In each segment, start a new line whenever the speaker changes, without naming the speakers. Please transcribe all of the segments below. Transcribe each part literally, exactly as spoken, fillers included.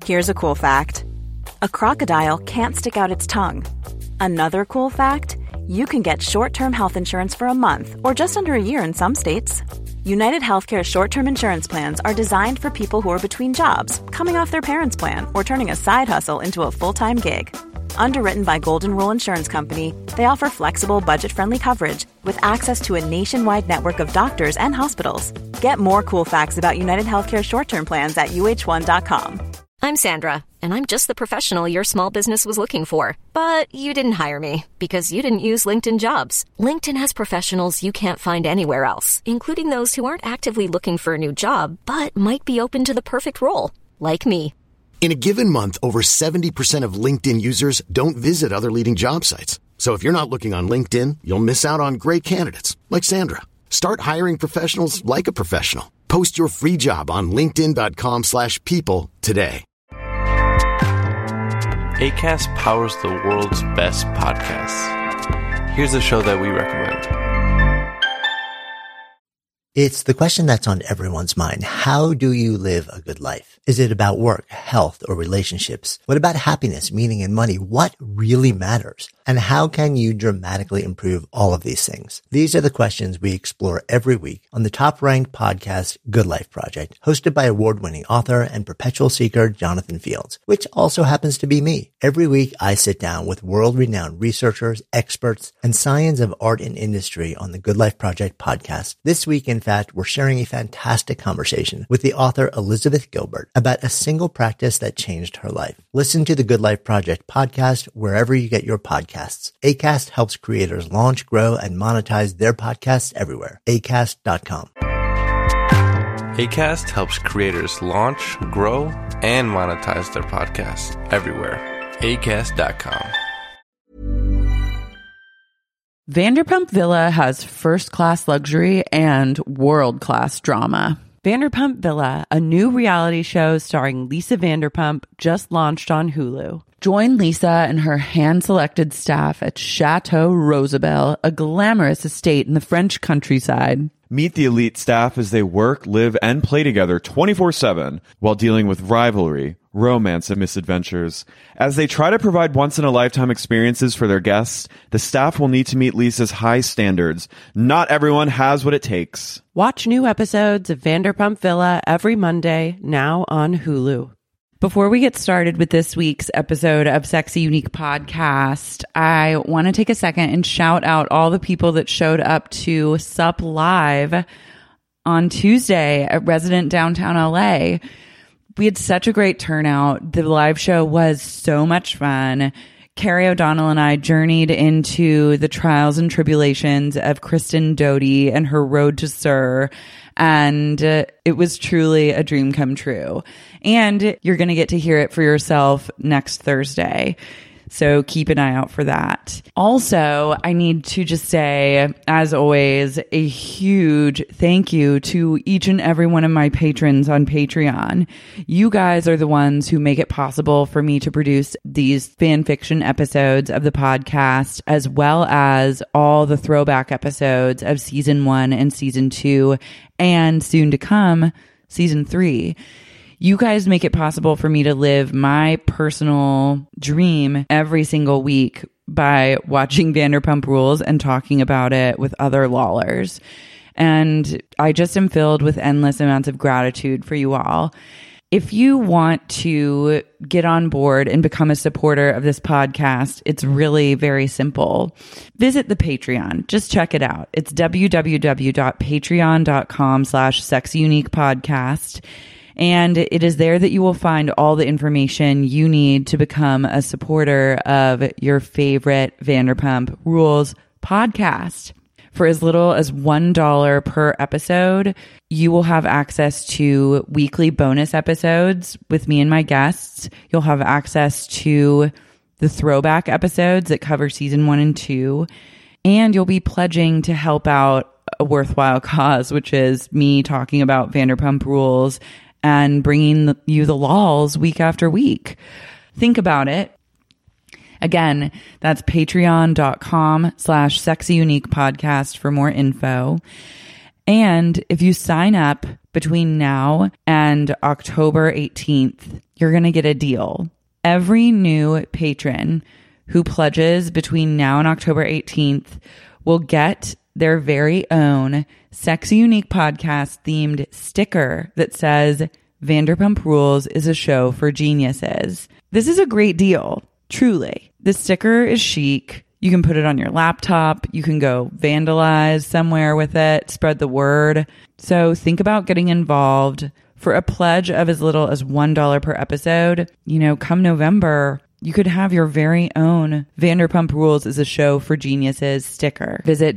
Here's a cool fact. A crocodile can't stick out its tongue. Another cool fact, you can get short-term health insurance for a month or just under a year in some states. United Healthcare short-term insurance plans are designed for people who are between jobs, coming off their parents' plan, or turning a side hustle into a full-time gig. Underwritten by Golden Rule Insurance Company, they offer flexible, budget-friendly coverage with access to a nationwide network of doctors and hospitals. Get more cool facts about United Healthcare short-term plans at U H one dot com.
I'm Sandra, and I'm just the professional your small business was looking for. But you didn't hire me because you didn't use LinkedIn Jobs. LinkedIn has professionals you can't find anywhere else, including those who aren't actively looking for a new job, but might be open to the perfect role, like me.
In a given month, over seventy percent of LinkedIn users don't visit other leading job sites. So if you're not looking on LinkedIn, you'll miss out on great candidates like Sandra. Start hiring professionals like a professional. Post your free job on linkedin dot com slash people today.
Acast powers the world's best podcasts. Here's a show that we recommend.
It's the question that's on everyone's mind. How do you live a good life? Is it about work, health, or relationships? What about happiness, meaning, and money? What really matters? And how can you dramatically improve all of these things? These are the questions we explore every week on the top-ranked podcast, Good Life Project, hosted by award-winning author and perpetual seeker Jonathan Fields, which also happens to be me. Every week, I sit down with world-renowned researchers, experts, and science of art and industry on the Good Life Project podcast. This week, in fact, we're sharing a fantastic conversation with the author Elizabeth Gilbert about a single practice that changed her life. Listen to the Good Life Project podcast wherever you get your podcasts. Acast helps creators launch, grow, and monetize their podcasts everywhere. acast dot com.
Acast helps creators launch, grow, and monetize their podcasts everywhere. acast dot com.
Vanderpump Villa has first-class luxury and world-class drama. Vanderpump Villa, a new reality show starring Lisa Vanderpump, just launched on Hulu. Join Lisa and her hand-selected staff at Chateau Rosabelle, a glamorous estate in the French countryside.
Meet the elite staff as they work, live, and play together twenty-four seven while dealing with rivalry, romance, and misadventures. As they try to provide once-in-a-lifetime experiences for their guests, the staff will need to meet Lisa's high standards. Not everyone has what it takes.
Watch new episodes of Vanderpump Villa every Monday, now on Hulu. Before we get started with this week's episode of Sexy Unique Podcast, I want to take a second and shout out all the people that showed up to Sup Live on Tuesday at Resident Downtown L A. We had such a great turnout. The live show was so much fun. Carrie O'Donnell and I journeyed into the trials and tribulations of Kristen Doty and her road to Sir. And uh, it was truly a dream come true. And you're going to get to hear it for yourself next Thursday. So keep an eye out for that. Also, I need to just say, as always, a huge thank you to each and every one of my patrons on Patreon. You guys are the ones who make it possible for me to produce these fan fiction episodes of the podcast, as well as all the throwback episodes of season one and season two, and soon to come, season three. You guys make it possible for me to live my personal dream every single week by watching Vanderpump Rules and talking about it with other lollers. And I just am filled with endless amounts of gratitude for you all. If you want to get on board and become a supporter of this podcast, it's really very simple. Visit the Patreon. Just check it out. It's www.patreon.com slash sexyuniquepodcast. And it is there that you will find all the information you need to become a supporter of your favorite Vanderpump Rules podcast. For as little as one dollar per episode, you will have access to weekly bonus episodes with me and my guests. You'll have access to the throwback episodes that cover season one and two. And you'll be pledging to help out a worthwhile cause, which is me talking about Vanderpump Rules and bringing you the lols week after week. Think about it. Again, that's patreon.com slash sexy unique podcast for more info. And if you sign up between now and October eighteenth, you're going to get a deal. Every new patron who pledges between now and October eighteenth will get their very own Sexy Unique Podcast themed sticker that says Vanderpump Rules is a show for geniuses. This is a great deal, truly. The sticker is chic. You can put it on your laptop. You can go vandalize somewhere with it, spread the word. So think about getting involved. For a pledge of as little as one dollar per episode, you know, come November, you could have your very own Vanderpump Rules is a show for geniuses sticker. Visit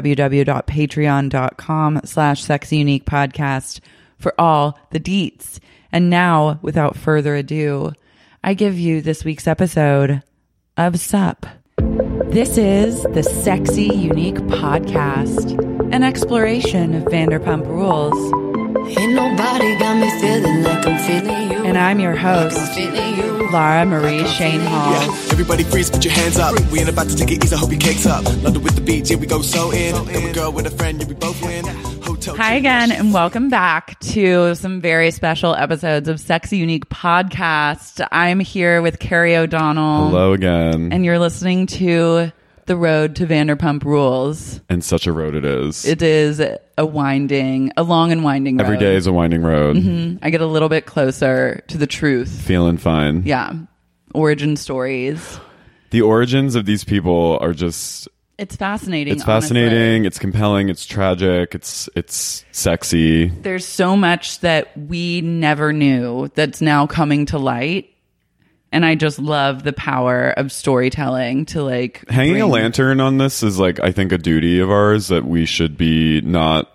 www.patreon.com slash sexy unique podcast for all the deets. And now, without further ado, I give you this week's episode of Sup. This is the Sexy Unique Podcast, an exploration of Vanderpump Rules.
Ain't nobody got me feeling like I'm feeling you.
And I'm your host,
Like I'm feeling you.
Laura Marie Shane Hall.
Yeah, everybody freeze, put your hands up. We ain't about to take it easy, hope your cake's up. London with the beats, here we go so in. Come a girl with a friend, yeah, we both win. Hotel
Hi again, and welcome back to some very special episodes of Sexy Unique Podcast. I'm here with Carrie O'Donnell.
Hello again.
And you're listening to The Road to Vanderpump Rules.
And such a road it is.
It is a winding, a long and winding road.
Every day is a winding road.
Mm-hmm. I get a little bit closer to the truth.
Feeling fine.
Yeah. Origin stories.
The origins of these people are just...
It's fascinating.
It's fascinating.
Honestly.
It's compelling. It's tragic. It's it's sexy.
There's so much that we never knew that's now coming to light. And I just love the power of storytelling to like...
Hanging
bring...
a lantern on this is like, I think, a duty of ours that we should be not,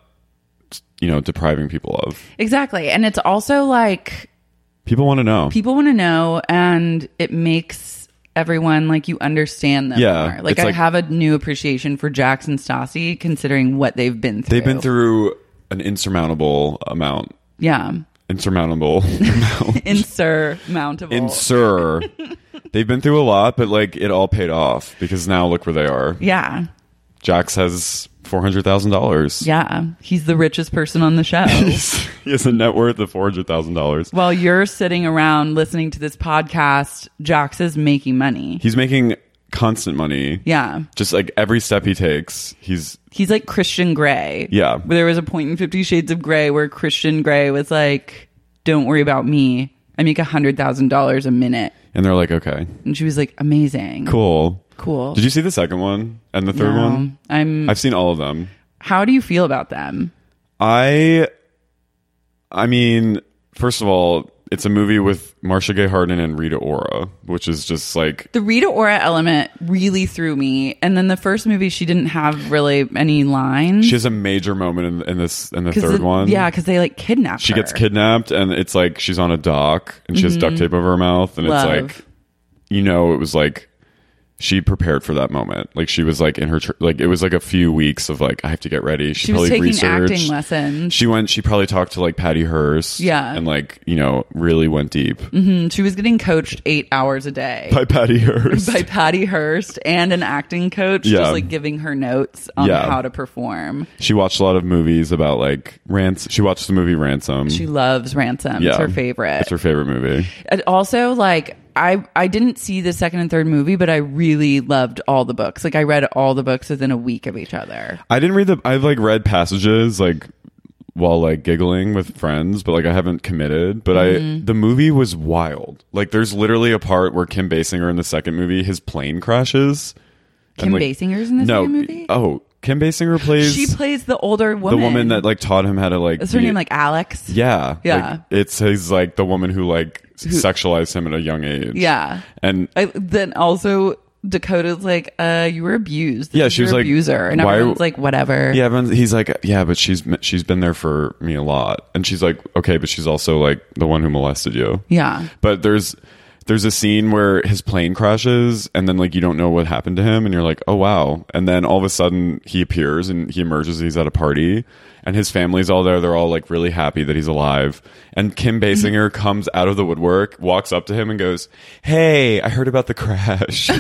you know, depriving people of.
Exactly. And it's also like...
People want to know.
People want to know, and it makes everyone like you understand them
Yeah,
more. Like
it's
I
like-
have a new appreciation for Jax and Stassi considering what they've been through.
They've been through an insurmountable amount.
Yeah.
Insurmountable amount.
Insurmountable.
Insur. They've been through a lot, but like it all paid off because now look where they are.
Yeah.
Jax has four hundred thousand dollars.
Yeah. He's the richest person on the show.
He has a net worth of four hundred thousand dollars.
While you're sitting around listening to this podcast, Jax is making money.
He's making constant money.
Yeah.
Just like every step he takes, he's
He's like Christian Grey.
Yeah.
There was a point in Fifty Shades of Grey where Christian Grey was like, don't worry about me. I make one hundred thousand dollars a minute.
and they're like, okay,
And she was like, amazing.
cool.
Cool.
Did you see the second one and the third
No.
one?
I'm
I've seen all of them.
How do you feel about them?
I, I mean, first of all, it's a movie with Marcia Gay Harden and Rita Ora, which is just like...
The Rita Ora element really threw me. And then the first movie, she didn't have really any lines.
She has a major moment in, in this in the third
the,
one.
Yeah, because they like kidnapped
She
her.
gets kidnapped, and it's like she's on a dock, and she has duct tape over her mouth, and
Love.
it's like, you know, it was like she prepared for that moment. Like she was like in her tr- like it was like a few weeks of like I have to get ready. She,
She was
probably
taking
researched.
acting lessons.
She went. She probably talked to like Patty Hearst.
Yeah.
and like you know really went deep
Mm, she was getting coached eight hours a day.
by Patty Hearst.
by Patty Hearst and an acting coach,
Yeah.
just like giving her notes on
Yeah.
how to perform.
She watched a lot of movies about like ransom. She watched the movie Ransom.
She loves Ransom.
yeah,
It's her favorite.
It's her favorite movie.
And also, like, I I didn't see the second and third movie, but I really loved all the books. Like, I read all the books within a week of each other.
I didn't read the. I've like read passages like while like giggling with friends, but like I haven't committed. But
Mm-hmm.
I the movie was wild. Like there's literally a part where Kim Basinger in the second movie, his plane crashes.
Kim
like,
Basinger's in this
no,
movie?
Oh, Kim Basinger plays
She plays the older woman.
the woman that like taught him how to like.
Is her
be-
name like Alex?
Yeah,
Yeah.
Like, it's his like the woman who like sexualized him at a young age.
Yeah.
and
I, then also Dakota's like, uh, you were abused. This
Yeah,
is
she was
your
like,
abuser. And
why-
everyone's like, whatever.
Yeah, everyone's- he's like, yeah, but she's she's been there for me a lot, and she's like, okay, but she's also like the one who molested you.
Yeah.
But there's there's a scene where his plane crashes, and then like you don't know what happened to him, and you're like, oh wow, and then all of a sudden he appears and he emerges. And he's at a party, and his family's all there. They're all like really happy that he's alive. And Kim Basinger comes out of the woodwork, walks up to him, and goes, "Hey, I heard about the crash."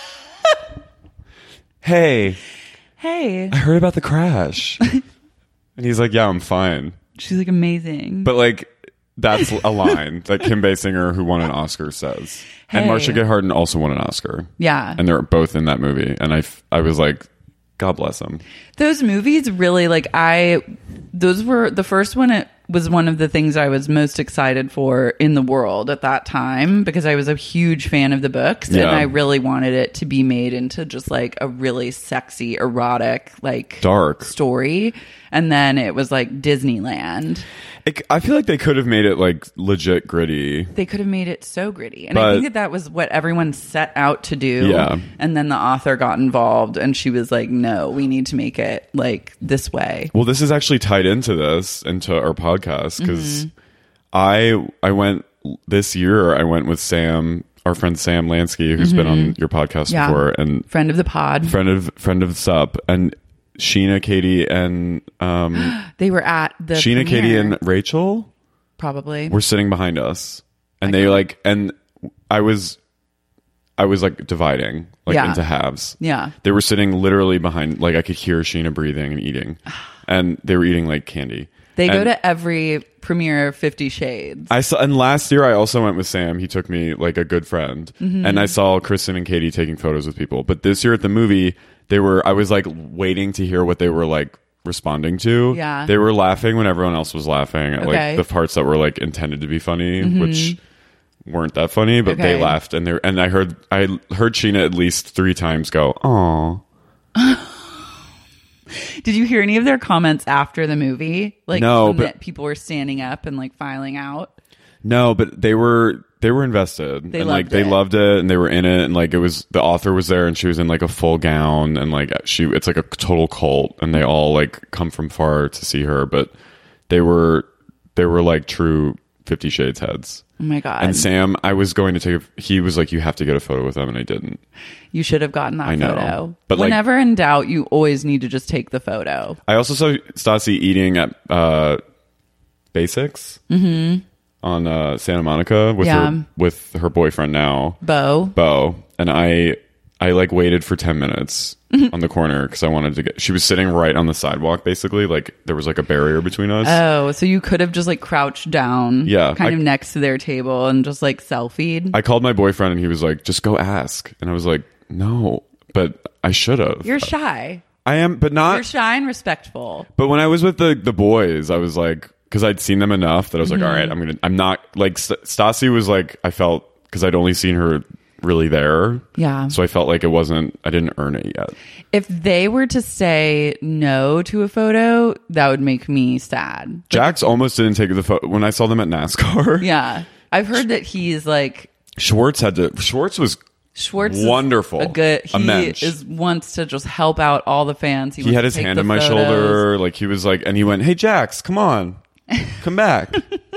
Hey,
Hey.
I heard about the crash. And he's like, yeah, I'm fine.
She's like, amazing.
But like, that's a line that Kim Basinger, who won an Oscar, says.
Hey.
And Marcia Gay Harden also won an Oscar.
Yeah.
And they're both in that movie. And I, f- I was like, God bless them.
Those movies really, like, I, those were, the first one, it was one of the things I was most excited for in the world at that time because I was a huge fan of the books
Yeah.
and I really wanted it to be made into just like a really sexy, erotic, like
Dark
story. And then it was like Disneyland.
It, I feel like they could have made it like legit gritty.
They could have made it so gritty. And
But-
I think that that was what everyone set out to do.
Yeah.
And then the author got involved and she was like, no, we need to make it like this way.
Well, this is actually tied into this, into our podcast, because
Mm-hmm.
I I went this year, I went with Sam, our friend Sam Lansky, who's been on your podcast
Mm-hmm. Yeah.
before, and
Friend of the pod.
friend of friend of Sup, and Sheena, Katie, and um,
They were at the
Sheena, Katie,
premiere,
and Rachel
probably.
were sitting behind us, and they like, and I was, I was like dividing like
Yeah.
into halves.
Yeah.
They were sitting literally behind, like I could hear Sheena breathing and eating, and they were eating like candy.
They go
And
to every premiere of Fifty Shades.
I saw, and last year I also went with Sam. He took me like a good friend,
Mm-hmm.
and I saw Kristen and Katie taking photos with people. But this year at the movie, they were. I was like waiting to hear what they were like responding to.
Yeah.
They were laughing when everyone else was laughing at
Okay.
like the parts that were like intended to be funny, which weren't that funny, but they
Okay.
laughed. And they and I heard I heard Sheena at least three times go, "Aw."
Did you hear any of their comments after the movie? Like,
No,
when
but-
that people were standing up and like filing out.
No, but they were they were invested.
They
and like
loved
they
it.
loved it and they were in it, and like it was, the author was there and she was in like a full gown, and like she it's like a total cult, and they all like come from far to see her, but they were they were like true Fifty Shades heads.
Oh my God.
And Sam, I was going to take a, he was like, you have to get a photo with them, and I didn't.
You should have gotten that
I know.
photo.
But, like-
whenever in doubt, you always need to just take the photo.
I also saw Stassi eating at uh Basics on uh Santa Monica with
Yeah.
her with her boyfriend now.
Bo.
Bo, and I I like waited for ten minutes on the corner because I wanted to get, she was sitting right on the sidewalk, basically, like there was like a barrier between us.
Oh, so you could have just like crouched down,
Yeah,
kind
I-
of next to their table and just like selfied.
I called my boyfriend and he was like, just go ask, and I was like, no, but I should have.
You're shy.
I am, but not.
You're shy and respectful.
But when I was with the the boys, I was like, because I'd seen them enough that I was like, all right, I'm gonna, I'm not like St- Stassi was like, I felt, because I'd only seen her really there.
Yeah.
So I felt like it wasn't, I didn't earn it yet.
If they were to say no to a photo, that would make me sad.
Jax almost didn't take the photo when I saw them at NASCAR.
Yeah. I've heard that he's like,
Schwartz had to, Schwartz was,
Schwartz is
Wonderful.
a good,
A
he
mensch.
is wants to just help out all the fans.
he
wants
had
to
his
take
hand
the
on my
photos.
shoulder. Like he was like, and he went, hey, Jax, come on, come back.
The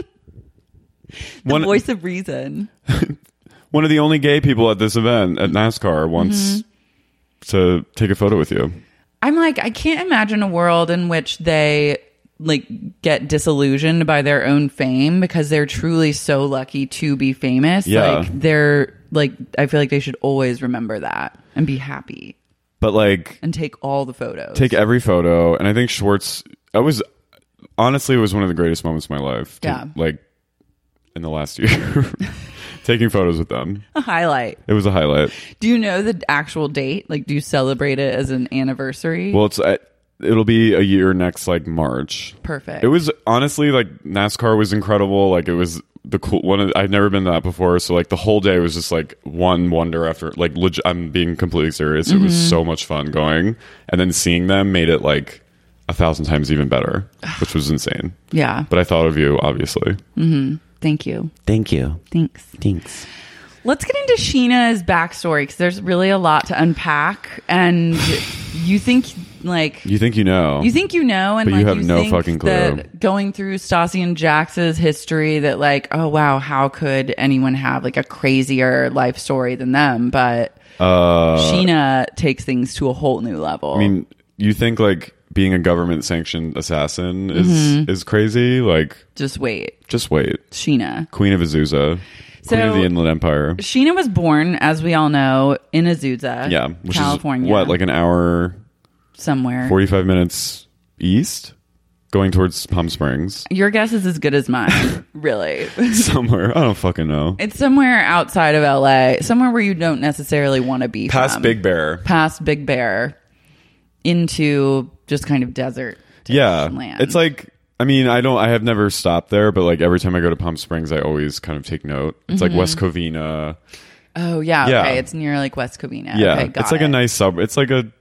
one,
voice of reason.
one of the only gay people at this event at NASCAR wants
Mm-hmm.
to take a photo with you.
I'm like, I can't imagine a world in which they like get disillusioned by their own fame because they're truly so lucky to be famous.
Yeah.
Like they're like, I feel like they should always remember that and be happy
But like,
and take all the photos.
take every photo. And I think Schwartz, I was, honestly, it was one of the greatest moments of my life. to-
Yeah.
Like in the last year, taking photos with them.
a highlight.
It was a highlight.
Do you know the actual date? Like, do you celebrate it as an anniversary?
Well, it's, uh, it'll be a year next, like March.
Perfect.
It was honestly like NASCAR was incredible. Like it was the cool one. Of, I'd never been to that before. So like the whole day was just like one wonder after, like leg- I'm being completely serious. It was so much fun going, and then seeing them made it like a thousand times even better, which was insane.
Yeah.
But I thought of you, obviously.
Thank you.
Thank you.
Thanks.
Thanks.
Let's get into Sheena's backstory because there's really a lot to unpack. And you think, like,
You think you know?
you think you know, and
But you
like
have no
think
fucking clue.
that going through Stassi and Jax's history, that like, oh wow, how could anyone have like a crazier life story than them? But
uh,
Sheena takes things to a whole new level.
I mean, you think like being a government sanctioned assassin is
Mm-hmm.
is crazy? Like,
just wait,
just wait.
Sheena.
Queen of Azusa. Queen of
So-
the Inland Empire.
Sheena was born, as we all know, in Azusa,
Yeah, which
California.
is what, like an hour,
somewhere.
forty-five minutes east? going towards Palm Springs.
Your guess is as good as mine, really.
Somewhere. I don't fucking know.
It's somewhere outside of L A, somewhere where you don't necessarily want to be.
Past
from.
Big Bear.
Past Big Bear into just kind of desert.
Yeah.
Land.
It's like, I mean, I don't, I have never stopped there, but like every time I go to Palm Springs, I always kind of take note. It's
Mm-hmm.
like West Covina.
Oh, yeah.
Yeah.
Okay. It's near like West Covina.
Yeah.
Okay, got
it's like
it.
a nice sub. It's like a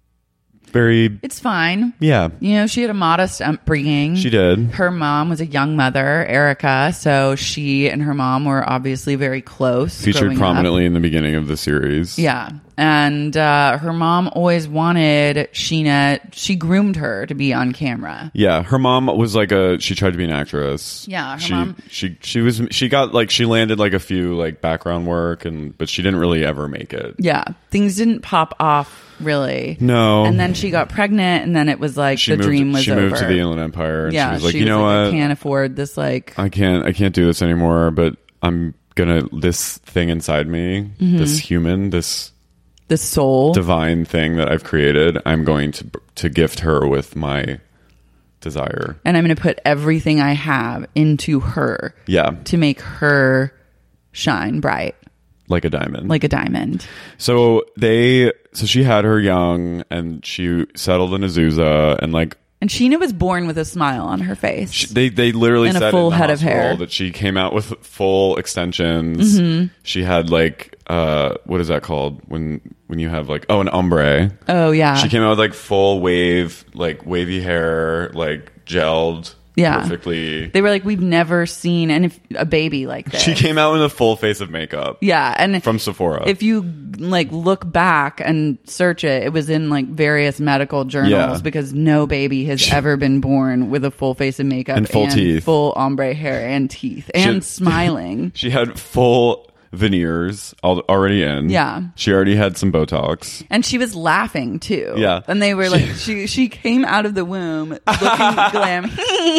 very,
It's fine.
yeah.
You know, she had a modest upbringing.
She did.
Her mom was a young mother, Erica, so she and her mom were obviously very close.
Featured
growing up.
prominently in the beginning of the series.
Yeah. And uh, her mom always wanted Sheena, she groomed her to be on camera.
Yeah, her mom was like a. She tried to be an actress.
Yeah, her
she
mom-
she she was she got like she landed like a few like background work and but she didn't really ever make it.
Yeah. Things didn't pop off really.
No.
And then she got pregnant and then it was like
She
the
moved,
dream was
she
over.
moved to the Inland Empire and
yeah,
she was like, you know
like,
what,
I can't afford this like
I can't I can't do this anymore. But I'm gonna this thing inside me,
Mm-hmm.
this human, this
the soul.
divine thing that I've created. I'm going to to gift her with my desire.
And I'm going to put everything I have into her
Yeah,
to make her shine bright
like a diamond.
like a diamond.
So they, so she had her young, and she settled in Azusa, and like
And Sheena was born with a smile on her face.
she, they, they literally
And a
said
full
in the
head of
hospital
hair.
that she came out with full extensions.
Mm-hmm.
She had like, uh, what is that called when when you have like oh an ombre?
Oh yeah.
She came out with like full wave, like wavy hair, like gelled.
Yeah.
Perfectly.
They were like, we've never seen and if, a baby like this.
She came out with a full face of makeup.
Yeah, and
From Sephora.
If you like look back and search it, it was in like various medical journals
Yeah.
because no baby has ever been born with a full face of makeup
And full teeth.
full ombre hair and teeth and
had-
smiling.
She had full veneers al- already in.
Yeah.
She already had some Botox.
And she was laughing too.
Yeah.
And they were like, she she came out of the womb looking glam.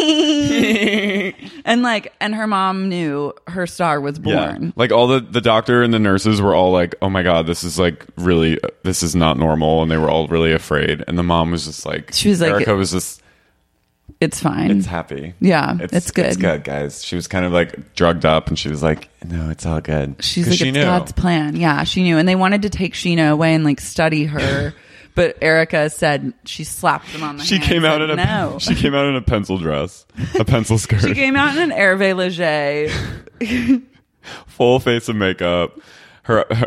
and like, and her mom knew her star was born.
Yeah. Like all the, the doctor and the nurses were all like, oh my God, this is like really, this is not normal. And they were all really afraid. And the mom was just like,
She was like-
Erica was just,
It's fine.
it's happy.
Yeah, it's good.
It's good, guys. She was kind of like drugged up and she was like, no, it's all good.
She's
'Cause
like,
she
it's
knew.
God's plan. Yeah, she knew. And they wanted to take Sheena away and like study her. But Erica said she slapped them on the
She
hand
came
and
out
said,
in a
no.
she came out in a pencil dress, a pencil skirt,
She came out in an Hervé Leger.
full face of makeup. Her, her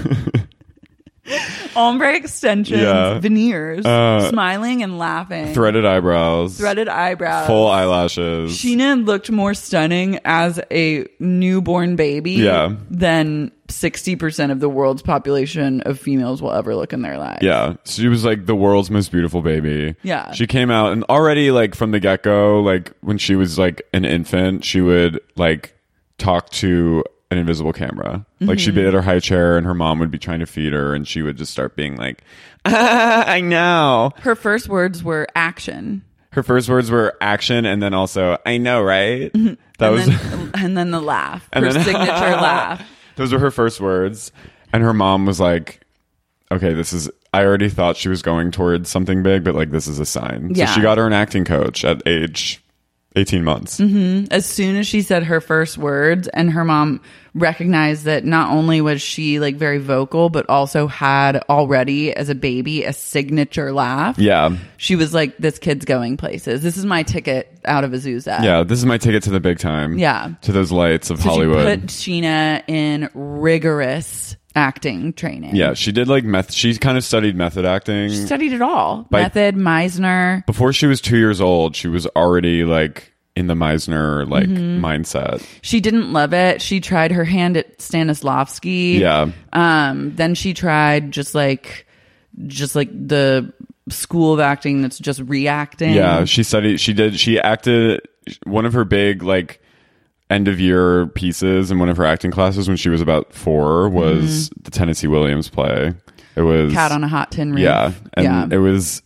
Ombre extensions,
Yeah.
veneers,
Uh,
smiling and laughing.
threaded eyebrows,
Threaded eyebrows.
full eyelashes.
Sheena looked more stunning as a newborn baby
Yeah.
than sixty percent of the world's population of females will ever look in their lives.
Yeah, she was like the world's most beautiful baby.
Yeah.
She came out and already like from the get-go, like when she was like an infant, she would like talk to an invisible camera. Like she'd
Mm-hmm.
be at her high chair and her mom would be trying to feed her and she would just start being like, ah, I know.
Her first words were action.
Her first words were action and then also, I know, right? That
Mm-hmm. and
was
then, and then the laugh.
And
her
then-
signature laugh.
those were her first words. And her mom was like, okay, this is, I already thought she was going towards something big, but like this is a sign.
Yeah.
So she got her an acting coach at age eighteen months.
Mm-hmm. As soon as she said her first words, and her mom recognized that not only was she like very vocal, but also had already as a baby a signature laugh.
Yeah.
She was like, this kid's going places. This is my ticket out of Azusa.
Yeah. This is my ticket to the big time.
Yeah.
To those lights of
So
Hollywood.
she put Sheena in rigorous acting training.
yeah. She did like meth. She kind of studied method acting.
She studied it all.
By-
Method, Meisner.
Before she was two years old, she was already like in the Meisner like
Mm-hmm.
mindset.
She didn't love it. She tried her hand at Stanislavski.
Yeah.
Um, then she tried just like, just like the school of acting that's just reacting.
Yeah. She studied, she did, she acted one of her big like end of year pieces in one of her acting classes when she was about four was the Tennessee Williams play. It was
Cat on a Hot Tin Roof.
Yeah. And
yeah.
it was,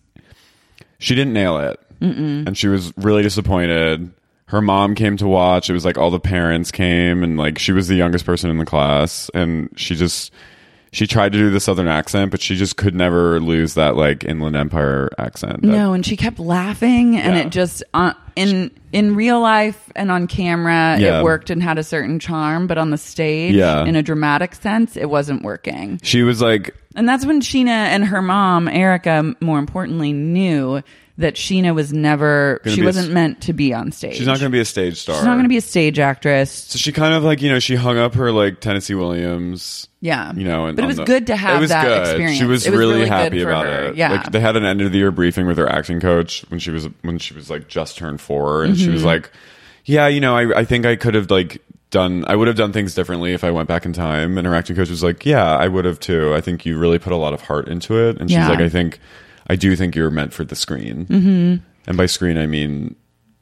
she didn't nail it. Mm-mm. And she was really disappointed. Her mom came to watch. It was like all the parents came and like she was the youngest person in the class and she just, she tried to do the Southern accent, but she just could never lose that like Inland Empire accent. That,
no, and she kept laughing, and
Yeah.
it just uh, in in real life and on camera
Yeah.
it worked and had a certain charm, but on the stage,
Yeah.
in a dramatic sense, it wasn't working.
she was like,
And that's when Sheena and her mom, Erica, more importantly, knew that Sheena was never,
Gonna
she
be a
wasn't
s-
meant to be on stage.
she's not going to be a stage star.
She's not going to be a stage actress.
So she kind of like, you know, she hung up her like Tennessee Williams.
Yeah.
You know, and
But it
on
was
the-
good to have
it was
that
good.
experience.
She was,
It was
really,
really good
happy
for
about
her.
it.
Yeah.
Like they had an end of the year briefing with her acting coach when she was when she was like just turned four, and she was
Mhm.
like, "Yeah, you know, I I think I could have like done I would have done things differently if I went back in time." And her acting coach was like, "Yeah, I would have too. I think you really put a lot of heart into it." And she's
Yeah.
like, "I think I do think you're meant for the screen."
Mhm.
And by screen, I mean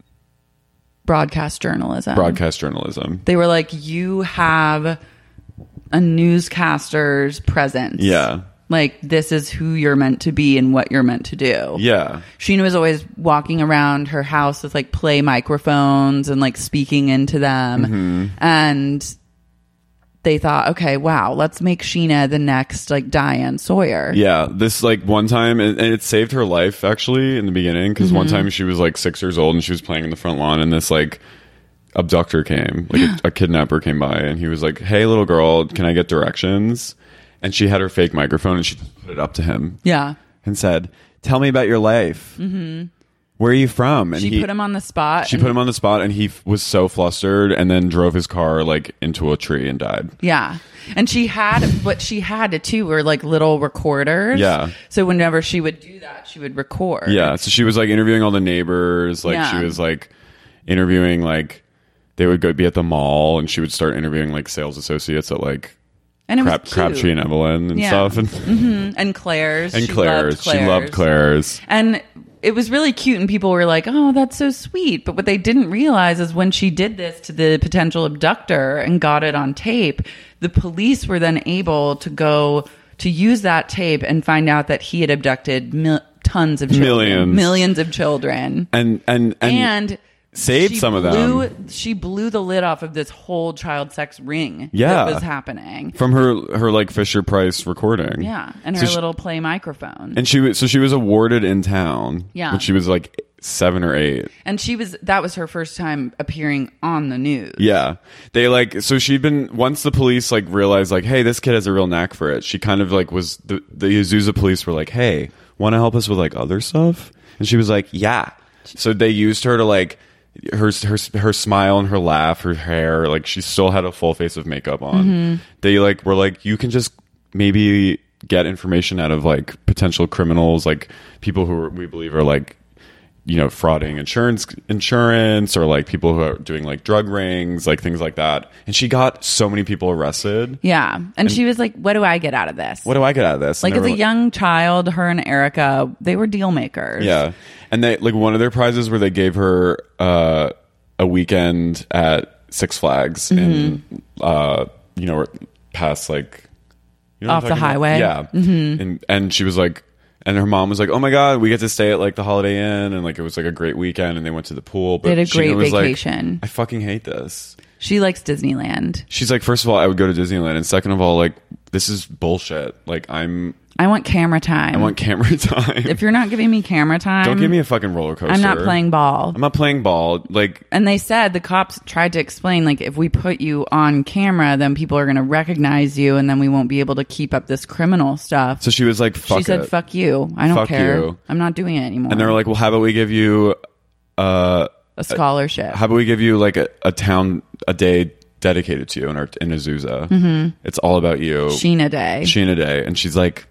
Broadcast journalism.
broadcast journalism.
They were like, you have a newscaster's presence.
Yeah.
Like, this is who you're meant to be and what you're meant to do.
Yeah.
Sheena was always walking around her house with like play microphones and like speaking into them.
Mhm.
And they thought, okay, wow, let's make Sheena the next like Diane Sawyer.
Yeah, this like one time, and, and it saved her life actually in the beginning because one
Mhm.
time she was like six years old and she was playing in the front lawn, and this like abductor came, like a, a kidnapper came by, and he was like, "Hey, little girl, can I get directions?" And she had her fake microphone and she put it up to him,
Yeah.
and said, "Tell me about your life.
hmm
Where are you from?" And
She
he,
put him on the spot.
She
and-
put him on the spot, and he f- was so flustered, and then drove his car like into a tree and died.
Yeah. And she had what she had too were like little recorders.
Yeah.
So whenever she would do that, she would record.
Yeah, so she was like interviewing all the neighbors. Like
Yeah.
she was like interviewing like they would go be at the mall, and she would start interviewing like sales associates at like
And it was
Crab,
cute.
Crabtree and Evelyn and
Yeah.
stuff, and
hmm And Claire's.
and
She
Claire's.
loved Claire's.
She loved Claire's.
And it was really cute, and people were like, oh, that's so sweet. But what they didn't realize is when she did this to the potential abductor and got it on tape, the police were then able to go to use that tape and find out that he had abducted mil- tons of children.
Millions.
Millions of children.
And and and,
And
saved
she
some of
blew,
them
She blew the lid off of this whole child sex ring
Yeah.
that was happening.
from her her like Fisher Price recording.
Yeah, and
So
her
she-
little play microphone.
And she was so she was awarded in town.
Yeah.
when she was like seven or eight.
And she was that was her first time appearing on the news.
Yeah. They like so she'd been once the police like realized like, hey, this kid has a real knack for it. She kind of like was the the Azusa police were like, hey, want to help us with like other stuff? And she was like, yeah. So they used her to like her her her smile and her laugh, her hair, like she still had a full face of makeup on.
Mhm.
They like were like, you can just maybe get information out of like potential criminals, like people who are, we believe are like, you know, frauding insurance insurance or like people who are doing like drug rings, like things like that. And she got so many people arrested.
Yeah. And,
And-
she was like, what do I get out of this?
What do I get out of this?
Like
And
as
they
a
were
young child, her and Erica, they were deal makers.
Yeah. And they like one of their prizes where they gave her uh, a weekend at Six Flags in uh, you know, past like you know what
Off
I'm
the
talking about?
highway.
Yeah.
Mhm.
And and she was like and her mom was like, "Oh my god, we get to stay at like the Holiday Inn," and like it was like a great weekend, and they went to the pool. But
They had a
Sheena
great
was like,
vacation.
I fucking hate this.
She likes Disneyland.
She's like, first of all, I would go to Disneyland, and second of all, like this is bullshit. Like I'm,
I want camera time.
I want camera time.
If you're not giving me camera time,
Don't give me a fucking roller coaster.
I'm not playing ball.
I'm not playing ball. Like,
And they said, the cops tried to explain, like, if we put you on camera, then people are going to recognize you, and then we won't be able to keep up this criminal stuff.
so she was like, fuck
she said,
it.
fuck you. I don't
Fuck
care.
you.
I'm not doing it anymore.
And they were like, well, how about we give you uh,
a scholarship.
How about we give you like a, a town a day dedicated to you in our in Azusa?
Mhm.
It's all about you.
Sheena Day.
Sheena Day. And she's like,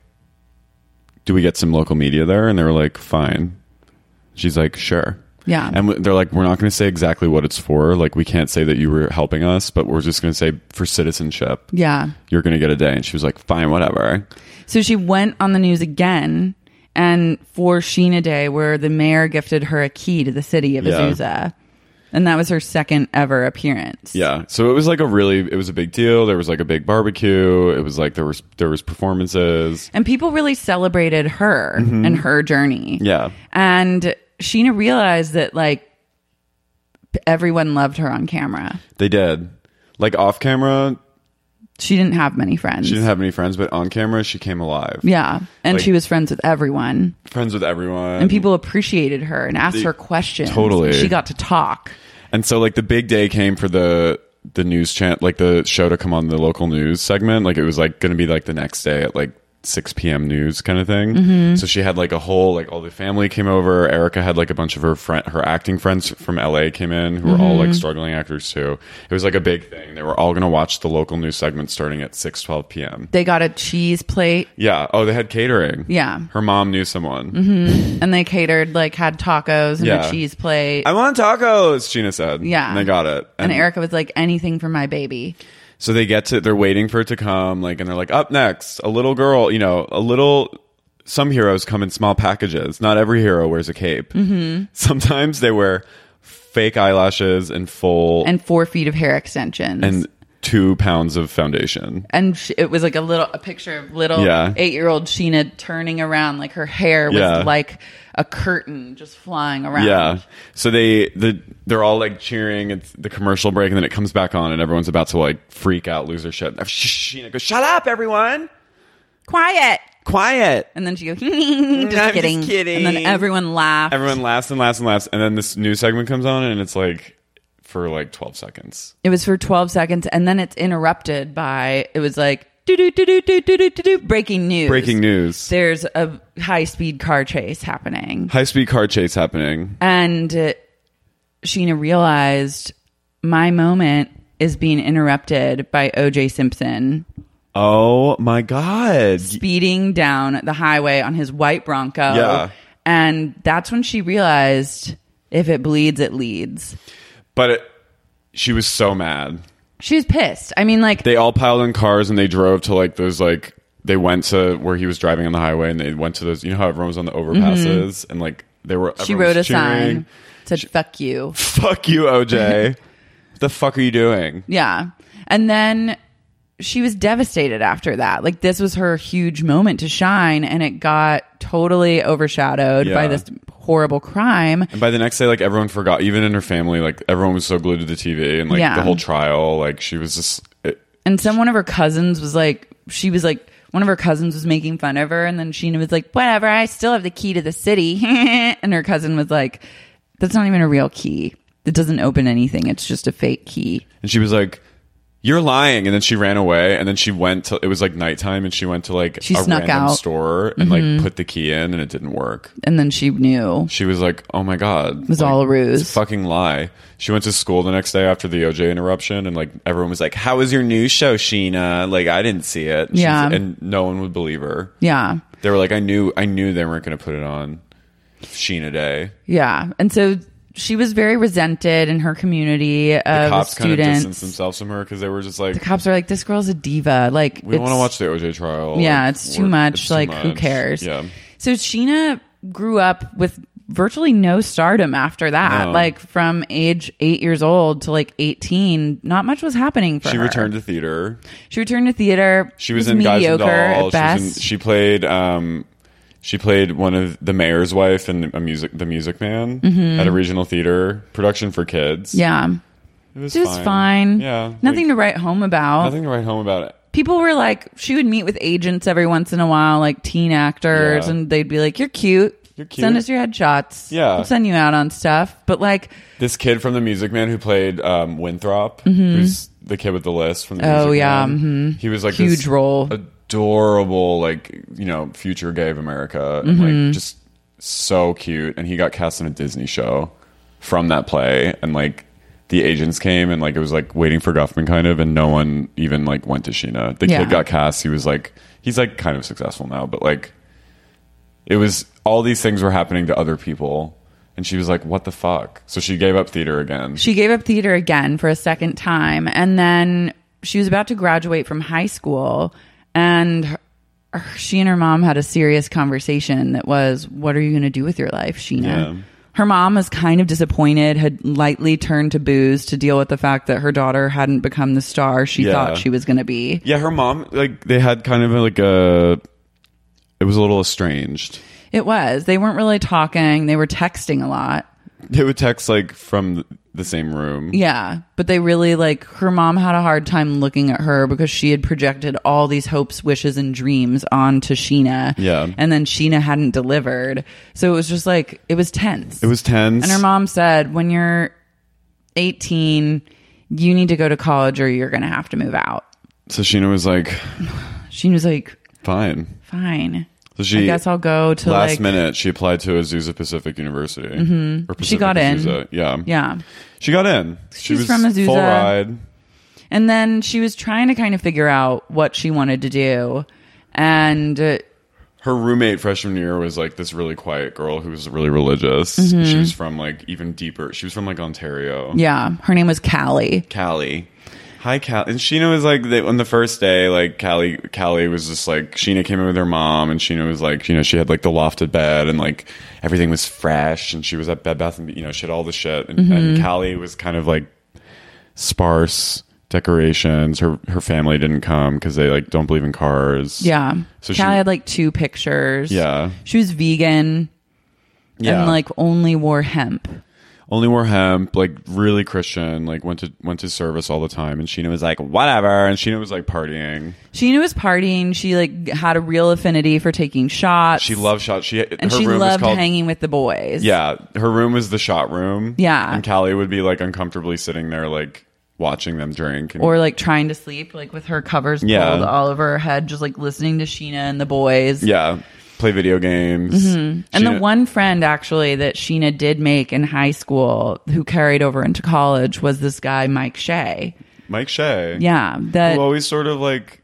do we get some local media there? And they were like, fine. She's like, sure.
Yeah.
And w- they're like, we're not going to say exactly what it's for. Like, we can't say that you were helping us, but we're just going to say for citizenship.
Yeah.
You're going to get a day. And she was like, fine, whatever.
So she went on the news again, and for Sheena Day, where the mayor gifted her a key to the city of
Yeah.
Azusa. And that was her second ever appearance.
Yeah. So it was like a really, it was a big deal. There was like a big barbecue. It was like there was, there was performances.
And people really celebrated her
Mhm.
and her journey.
Yeah.
And Sheena realized that, like, everyone loved her on camera.
They did. Like off camera,
She didn't have many friends.
She didn't have many friends, but on camera, she came alive.
Yeah. And
Like-
she was friends with everyone.
Friends with everyone.
And people appreciated her and asked
They-
her questions.
Totally.
She got to talk.
And so, like, the big day came for the the news chant, like the show to come on the local news segment. Like, it was like going to be like the next day at like six p.m. news kind of thing.
Mm-hmm.
So she had like a whole, like, all the family came over. Erica had like a bunch of her friend, her acting friends from L A came in, who were all like struggling actors too. It was like a big thing. They were all going to watch the local news segment starting at six twelve p.m.
They got a cheese plate.
Yeah. Oh, they had catering.
Yeah.
Her mom knew someone.
And they catered, like, had tacos and
Yeah.
a cheese plate.
I want tacos, Sheena said.
Yeah.
And they got it.
and Erica was like, anything for my baby.
So they get to, they're waiting for it to come, like, and they're like, up next, a little girl, you know, a little, some heroes come in small packages. Not every hero wears a cape. Mm-hmm. Sometimes they wear fake eyelashes and full,
And four feet of hair extensions.
and two pounds of foundation.
And sh- it was like a little, a picture of little
Yeah.
eight-year-old Sheena turning around, like her hair was
Yeah.
like a curtain just flying around.
Yeah. So they, the, they're all like cheering. It's the commercial break, and then it comes back on, and everyone's about to like freak out, lose their shit. Sheena goes, "Shut up, everyone!
Quiet.
Quiet!"
And then she goes, just
I'm just
kidding.
kidding.
And then everyone laughed.
Everyone laughs and laughs and laughs, and then this news segment comes on, and it's like for like twelve seconds.
It was for twelve seconds, and then it's interrupted by, it was like, do do do do do do do do breaking news.
Breaking news.
There's a high-speed car chase happening.
High speed car chase happening.
And uh, Sheena realized my moment is being interrupted by O J Simpson
Oh my god.
speeding down the highway on his white Bronco.
Yeah.
And that's when she realized if it bleeds, it leads.
But it, she was so mad.
She was pissed. I mean, like,
They all piled in cars and they drove to like those like they went to where he was driving on the highway, and they went to those, you know how everyone was on the overpasses, and like they were
she
everyone was
wrote a
cheering.
sign, said, fuck you.
Fuck you, O J. What the fuck are you doing?
Yeah. And then she was devastated after that. Like, this was her huge moment to shine, and it got totally overshadowed
Yeah.
by this horrible crime.
And by the next day, like, everyone forgot, even in her family, like, everyone was so glued to the T V, and like
Yeah.
the whole trial, like, she was just it,
And some one of her cousins was like, she was like, one of her cousins was making fun of her, and then Sheena was like, whatever, I still have the key to the city. And her cousin was like, that's not even a real key. It doesn't open anything. It's just a fake key.
and she was like, "You're lying," and then she ran away, and then she went to, it was like nighttime, and she went to like
She
a
snuck
random
out.
store and
Mhm.
like put the key in, and it didn't work.
And then she knew.
She was like, "Oh my god,
It was
like,
all a ruse.
It's a fucking lie." She went to school the next day after the O J interruption, and like everyone was like, "How was your news show, Sheena?" Like, I didn't see it. She's-
Yeah.
and no one would believe her.
Yeah.
They were like, "I knew, I knew they weren't going to put it on Sheena Day."
Yeah. And so she was very resented in her community
The
of
cops kind of
students.
distanced themselves from her because they were just like,
The cops are like, this girl's a diva. Like,
"We don't want to
it's-
watch the O J trial."
Yeah,
Like,
it's too
we're-
much.
it's too
Like, who
much."
cares?
Yeah.
So Sheena grew up with virtually no stardom after that.
No.
Like, from age eight years old to like eighteen, not much was happening for
She
her.
returned to theater.
She returned to theater.
She was,
It
in Guys and
mediocre
Dolls.
at
She, was
best.
in, she played. Um, she played one of the mayor's wife in a music, The Music Man,
Mhm.
at a regional theater production for kids.
yeah.
it was,
She was
fine.
fine.
Yeah,
Nothing
like,
to write home about.
nothing to write home about it.
People were like, she would meet with agents every once in a while, like teen actors,
Yeah.
and they'd be like, you're cute.
You're cute.
Send us your headshots.
Yeah.
We'll send you out on stuff. But like,
This kid from The Music Man who played um, Winthrop,
Mhm.
who's the kid with the list from The
Oh,
Music
yeah,
Man.
mhm.
He was like
Huge
this
role.
adorable, like, you know, future gay of America, and
Mhm.
like just so cute. And he got cast in a Disney show from that play, and like the agents came, and like it was like Waiting for Guffman kind of, and no one even like went to Sheena. The
Yeah.
kid got cast. He was like, he's like kind of successful now, but like it was, all these things were happening to other people, and she was like, what the fuck? So she gave up theater again.
she gave up theater again for a second time. And then she was about to graduate from high school. And her, she and her mom had a serious conversation that was, what are you going to do with your life, Sheena?
Yeah.
Her mom was kind of disappointed, had lightly turned to booze to deal with the fact that her daughter hadn't become the star she
Yeah.
thought she was going to be.
Yeah, her mom, like, they had kind of like a, it was a little estranged.
It was. They weren't really talking. They were texting a lot.
They would text like from the same room.
Yeah, but they really like her mom had a hard time looking at her because she had projected all these hopes, wishes, and dreams onto Sheena.
Yeah.
And then Sheena hadn't delivered. So it was just like, it was tense.
It was tense.
And her mom said, when you're eighteen, you need to go to college or you're going to have to move out.
So Sheena was like,
Sheena was like,
fine.
Fine.
So she,
I guess I'll go to
last
like,
minute, she applied to Azusa Pacific University.
Mm-hmm.
Or Pacific
she got
Azusa.
in.
Yeah.
Yeah.
She got in.
She's
she was
from Azusa.
Full ride.
And then she was trying to kind of figure out what she wanted to do. And uh,
her roommate freshman year was like this really quiet girl who was really religious.
Mm-hmm.
She was from like even deeper. She was from like Ontario.
Yeah. Her name was Callie.
Callie. Hi, Callie. And Sheena was like, they, on the first day, like, Callie, Callie was just like, Sheena came in with her mom, and Sheena was like, you know, she had like the lofted bed, and like everything was fresh, and she was at Bed Bath and, you know, she had all the shit. And,
Mm-hmm.
and Callie was kind of like sparse decorations. Her her family didn't come because they like don't believe in cars.
Yeah.
So
Callie
she,
had like two pictures.
Yeah.
She was vegan.
Yeah.
And like only wore hemp.
Only wore hemp, like really Christian, like went to went to service all the time. And Sheena was like, whatever. And Sheena was like partying.
Sheena was partying. She like had a real affinity for taking shots.
She loved shots. She
and
her
she
room
loved
was called,
hanging with the boys.
Yeah, her room was the shot room.
Yeah.
And Callie would be like uncomfortably sitting there, like watching them drink, and,
or like trying to sleep, like with her covers
Yeah.
pulled all over her head, just like listening to Sheena and the boys.
yeah, play video games.
Mm-hmm. And
Sheena-
the one friend actually that Sheena did make in high school who carried over into college was this guy, Mike Shea.
Mike Shea,
Yeah. That
who always sort of like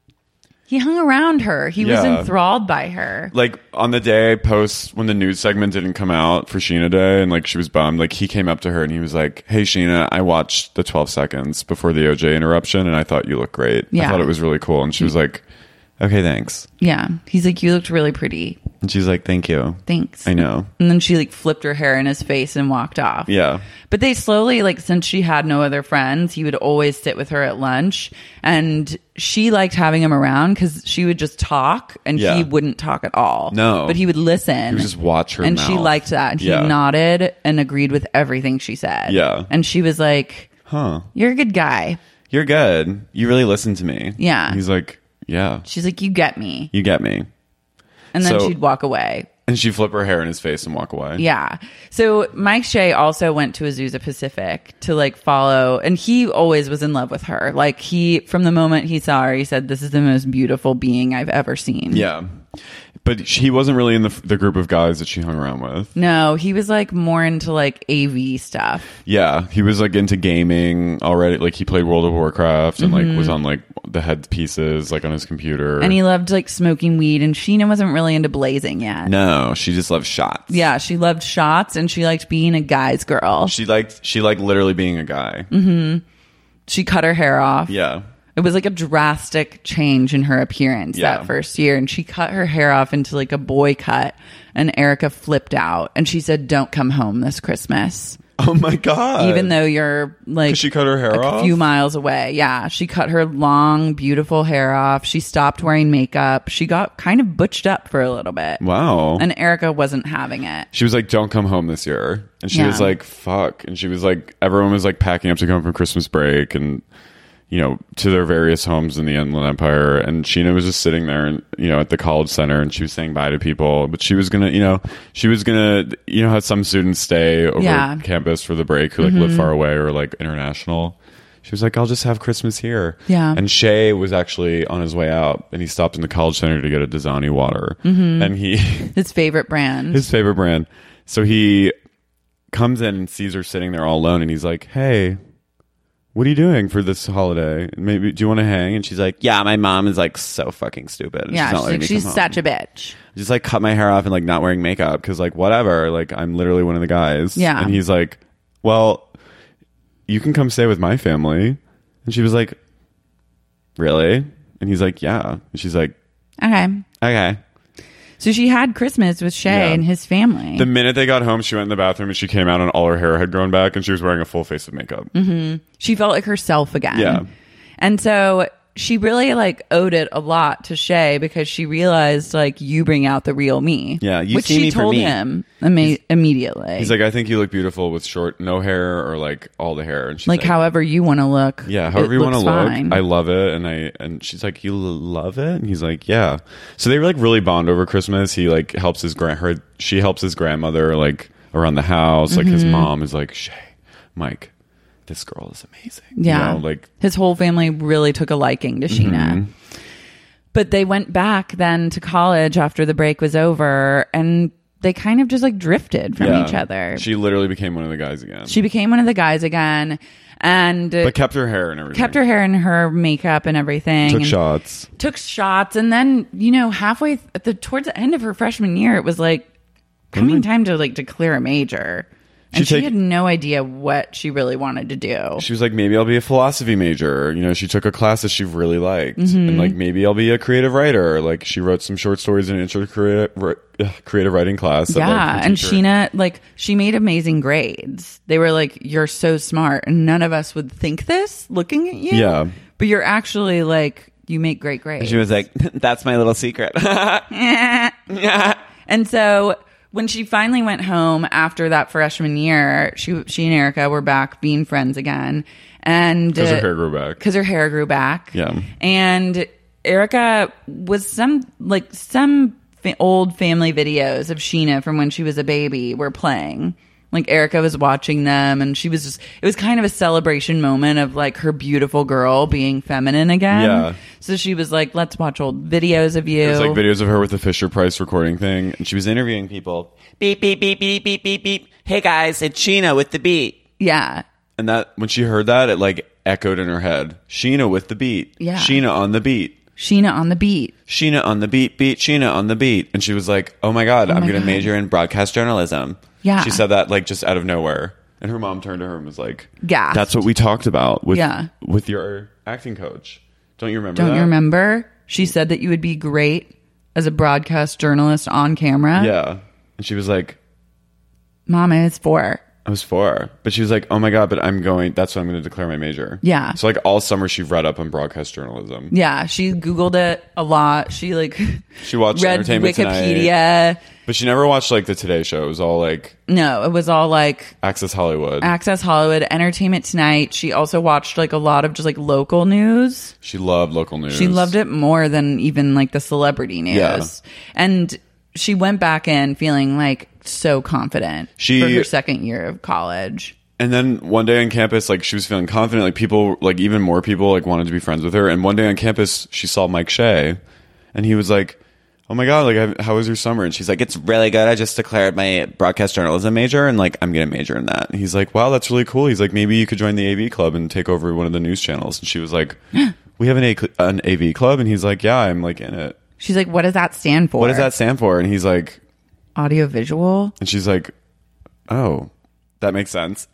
he hung around her. He was
Yeah.
enthralled by her.
like on the day post when the news segment didn't come out for Sheena Day, and like she was bummed. Like he came up to her and he was like, "Hey Sheena, I watched the twelve seconds before the O J interruption, and I thought you looked great.
Yeah.
I thought it was really cool." And she was like, "Okay, thanks."
Yeah. He's like, you looked really pretty.
And she's like, "Thank you."
Thanks.
I know.
And then she like flipped her hair in his face and walked off.
Yeah.
But they slowly, like, since she had no other friends, he would always sit with her at lunch. And she liked having him around because she would just talk and
Yeah.
he wouldn't talk at all.
No.
But he would listen.
He would just watch her
And she
mouth.
liked that. And he
Yeah.
nodded and agreed with everything she said.
Yeah.
And she was like,
Huh.
you're a good guy.
You're good. You really listen to me.
Yeah.
He's like, yeah,
She's like, you get me.
you get me.
And then
So-
she'd walk away.
And she'd flip her hair in his face and walk away.
Yeah. So Mike Shea also went to Azusa Pacific to like follow, and he always was in love with her. Like he, from the moment he saw her, he said, "This is the most beautiful being I've ever seen."
Yeah. But he wasn't really in the, the group of guys that she hung around with.
No, he was like more into like A V stuff.
Yeah. He was like into gaming already. Like he played World of Warcraft and like was on like the headpieces like on his computer.
And he loved like smoking weed, and Sheena wasn't really into blazing yet.
No, she just loved shots.
Yeah, she loved shots, and she liked being a guy's girl.
She liked, she liked literally being a guy.
Mm-hmm. She cut her hair off.
Yeah.
It was like a drastic change in her appearance
Yeah.
that first year. And she cut her hair off into like a boy cut. And Erica flipped out. And she said, "Don't come home this Christmas."
Oh my God.
Even though you're like
'Cause she cut her hair
a
off?
few miles away. Yeah. She cut her long, beautiful hair off. She stopped wearing makeup. She got kind of butched up for a little bit.
Wow.
And Erica wasn't having it.
She was like, "Don't come home this year." And she
Yeah.
was like, "Fuck." And she was like, everyone was like packing up to come from Christmas break and, you know, to their various homes in the Inland Empire. And Sheena was just sitting there and, you know, at the college center, and she was saying bye to people. But she was going to, you know, she was going to, you know, how some students stay over
Yeah.
campus for the break who like live far away or like international. She was like, "I'll just have Christmas here."
Yeah.
And Shay was actually on his way out, and he stopped in the college center to get a Dasani water. And he...
His favorite brand.
his favorite brand. So he comes in and sees her sitting there all alone, and he's like, "Hey, what are you doing for this holiday? Maybe do you want to hang?" And she's like, "Yeah, my mom is like so fucking stupid.
yeah.
she's not
She's,
letting
like,
me
she's
come home.
such a bitch.
Just like cut my hair off and like not wearing makeup because like whatever. Like I'm literally one of the guys."
Yeah.
And he's like, "Well, you can come stay with my family." And she was like, "Really?" And he's like, "Yeah." And she's like,
Okay.
"Okay."
So she had Christmas with Shay
Yeah.
and his family.
The minute they got home, she went in the bathroom and she came out and all her hair had grown back and she was wearing a full face of makeup.
She felt like herself again.
Yeah.
And so she really like owed it a lot to Shay because she realized like you bring out the real me.
Yeah, you
which
see
she
me for
told
me.
him imme- immediately.
He's like, I think you look beautiful with short, no hair or like all the hair. And she's
like,
like,
however you want to look.
yeah, however
it
you want to
looks
look.
fine.
I love it. And I and she's like, you love it? And he's like, yeah. So they like really bond over Christmas. He like helps his grand her. She helps his grandmother like around the house. Like
Mm-hmm.
his mom is like, Shay, Mike, this girl is amazing.
Yeah.
You know, like
his whole family really took a liking to Sheena.
Mm-hmm.
But they went back then to college after the break was over and they kind of just like drifted from
yeah.
each other.
She literally became one of the guys again.
She became one of the guys again and
but kept her hair and everything.
kept her hair and her makeup and everything.
Took
and
shots.
Took shots. And then, you know, halfway th- at the towards the end of her freshman year, it was like coming time to like declare a major. And
She
she
take-
had no idea what she really wanted to do.
She was like, maybe I'll be a philosophy major. You know, she took a class that she really liked.
Mm-hmm.
And like, maybe I'll be a creative writer. Like, she wrote some short stories in an intro to creative, creative writing class. that, like,
Yeah,
her
and
teacher-
Sheena, like, she made amazing grades. They were like, you're so smart. And none of us would think this looking at you.
Yeah.
But you're actually like, you make great grades.
She was like, that's my little secret.
And so when she finally went home after that freshman year, she she and Erica were back being friends again. And
Because her hair grew back.
Because her hair grew back.
Yeah.
And Erica was some, like, some fa- old family videos of Sheena from when she was a baby were playing. Like, Erica was watching them, and she was just, it was kind of a celebration moment of, like, her beautiful girl being feminine again.
Yeah.
So she was like, let's watch old videos of you.
There's like videos of her with the Fisher Price recording thing. And she was interviewing people. Beep, beep, beep, beep, beep, beep, beep. Hey guys, it's Sheena with the beat.
Yeah.
And that, when she heard that, it like echoed in her head. Sheena with the beat.
Yeah.
Sheena on the beat.
Sheena on the beat.
Sheena on the beat, beat, Sheena on the beat. And she was like, oh my God, I'm
my
going to
God.
major in broadcast journalism.
Yeah.
She said that like just out of nowhere. And her mom turned to her and was like,
Gasped.
that's what we talked about with,
Yeah.
with your acting coach. Don't you remember
Don't
that?
you remember? She said that you would be great as a broadcast journalist on camera.
Yeah. And she was like,
Mama is four.
I was four. But she was like, oh my God, but I'm going, that's what I'm going to declare my major.
Yeah.
So like all summer she read up on broadcast journalism.
Yeah, she Googled it a lot. She like
She watched
read
Entertainment
Wikipedia.
Tonight. But she never watched like the Today Show. It was all like
No, it was all like
Access Hollywood.
Access Hollywood, Entertainment Tonight. She also watched like a lot of just like local news.
She loved local news.
She loved it more than even like the celebrity news.
Yeah.
And she went back in feeling like so confident
She-
for her second year of college.
And then one day on campus, like she was feeling confident. Like people, like even more people, like wanted to be friends with her. And one day on campus, she saw Mike Shea, and he was like, "Oh my God, like how was your summer?" And she's like, "It's really good. I just declared my broadcast journalism major, and like I'm gonna major in that." And he's like, "Wow, that's really cool." He's like, "Maybe you could join the A V club and take over one of the news channels." And she was like, "We have an A an A V club," and he's like, "Yeah, I'm like in it."
She's like, what does that stand for?
What does that stand for? And he's like,
Audio visual?
and she's like, "Oh, that makes sense."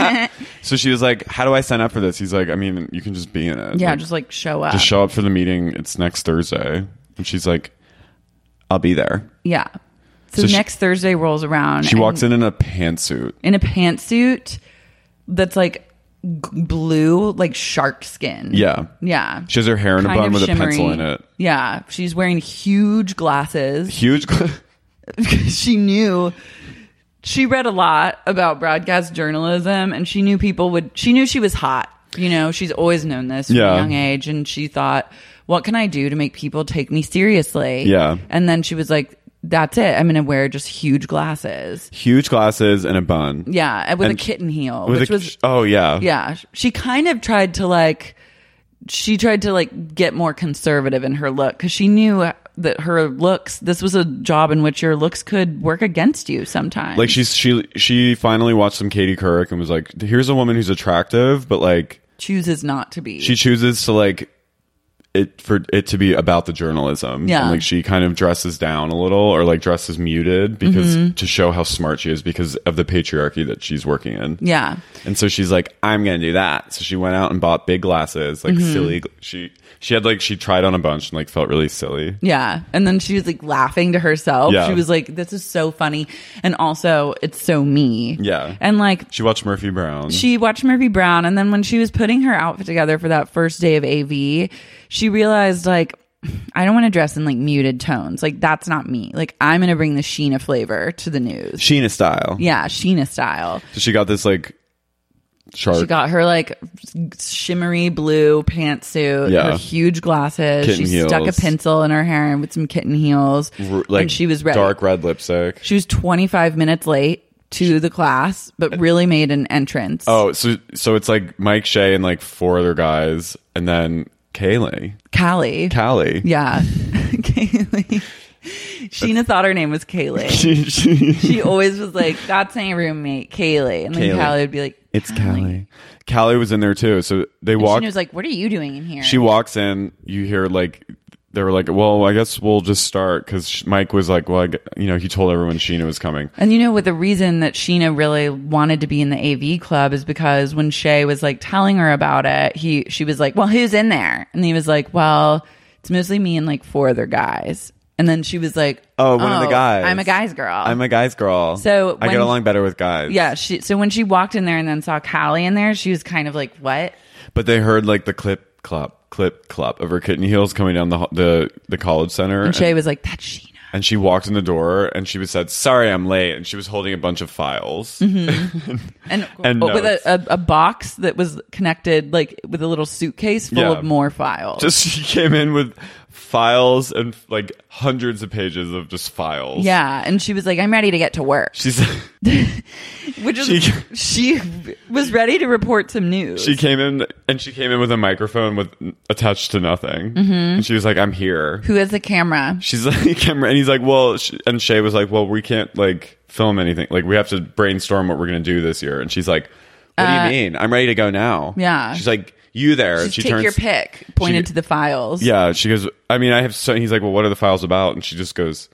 So she was like, "How do I sign up for this?" He's like, "I mean, you can just be in it.
Yeah,
Like,
just like show up.
just show up for the meeting. It's next Thursday." And she's like, "I'll be there."
Yeah. So,
So she-
next Thursday rolls around.
She
and
walks in in a pantsuit.
in a pantsuit that's like g- blue, like shark skin.
Yeah.
Yeah.
She has her hair in a
Kind
bun
of
with
shimmery.
a pencil in it.
Yeah. She's wearing huge glasses.
Huge.
She knew. She read a lot about broadcast journalism, and she knew people would. She knew she was hot. You know, she's always known this from
Yeah.
a young age, and she thought, "What can I do to make people take me seriously?"
Yeah.
And then she was like, "That's it. I'm going to wear just huge glasses."
Huge glasses and a bun.
Yeah, with
And
a kitten heel,
With
which
a,
was
oh yeah.
yeah. She kind of tried to like. She tried to like get more conservative in her look because she knew that her looks. This was a job in which your looks could work against you sometimes.
Like she's she she finally watched some Katie Couric and was like, "Here's a woman who's attractive, but like
chooses not to be.
she chooses to like it for it to be about the journalism.
Yeah.
And like she kind of dresses down a little, or like dresses muted because
Mm-hmm.
to show how smart she is because of the patriarchy that she's working in.
Yeah.
And so she's like, I'm gonna do that. So she went out and bought big glasses, like
Mm-hmm.
silly. She she had like she tried on a bunch and like felt really silly.
Yeah. And then she was like laughing to herself.
Yeah.
She was like, this is so funny. And also, it's so me.
Yeah.
And like,
She watched Murphy Brown.
she watched Murphy Brown. And then when she was putting her outfit together for that first day of A V, she realized like, I don't want to dress in like muted tones. Like, that's not me. Like, I'm going to bring the Sheena flavor to the news.
Sheena style.
Yeah. Sheena style.
So she got this like shark.
She got her like shimmery blue pantsuit,
Yeah.
her huge glasses.
Kitten
she stuck a
heels.
pencil in her hair with some kitten heels.
r- like
and she was ready.
dark red lipstick.
She was twenty-five minutes late to the class, but really made an entrance.
Oh, so so it's like Mike Shea and like four other guys, and then Kaylee,
Callie.
Callie.
Yeah. Kaylee. Sheena thought her name was Kaylee.
She- she-
She always was like, that's my roommate, Kaylee. And then
Kaylee.
Callie would be like,
It's Callie. Callie was in there too. So they
And
walk.
Sheena was like, what are you doing in here?
She walks in. You hear like they were like, "Well, I guess we'll just start," because Mike was like, "Well, I, g- you know," he told everyone Sheena was coming.
And you know what the reason that Sheena really wanted to be in the A V club is because when Shay was like telling her about it, he she was like, well, who's in there? And he was like, well, it's mostly me and like four other guys. And then she was like,
Oh, one of the guys.
I'm a guy's girl.
I'm a guy's girl.
So
I
when-
get along better with guys.
Yeah. She, so when she walked in there and then saw Callie in there, she was kind of like, what?
But they heard like the clip clop clip clop of her kitten heels coming down the ho- the the college center.
And Shay was like, that's Sheena.
And she walked in the door and she was said, "Sorry, I'm late." And she was holding a bunch of files.
And,
And
with
notes.
a, a, a box that was connected, like with a little suitcase full
Yeah.
of more files.
Just she came in with files and like hundreds of pages of just files.
Yeah. And she was like, I'm ready to get to work.
She's
Which is,
She-
she, was ready to report some news.
she came in and she came in with a microphone with attached to nothing. Mm-hmm. And she was like, "I'm here."
Who has the camera?
She's like, camera, and he's like, "Well," sh- and Shay was like, "Well, we can't like film anything. Like, we have to brainstorm what we're gonna do this year." And she's like, "What do you mean? I'm ready to go now."
Yeah.
She's like, "You there?"
Just
she
take
turns,
your pick. Pointed
she-
to the files.
Yeah, she goes, "I mean, I have." So he's like, "Well, what are the files about?" And she just goes,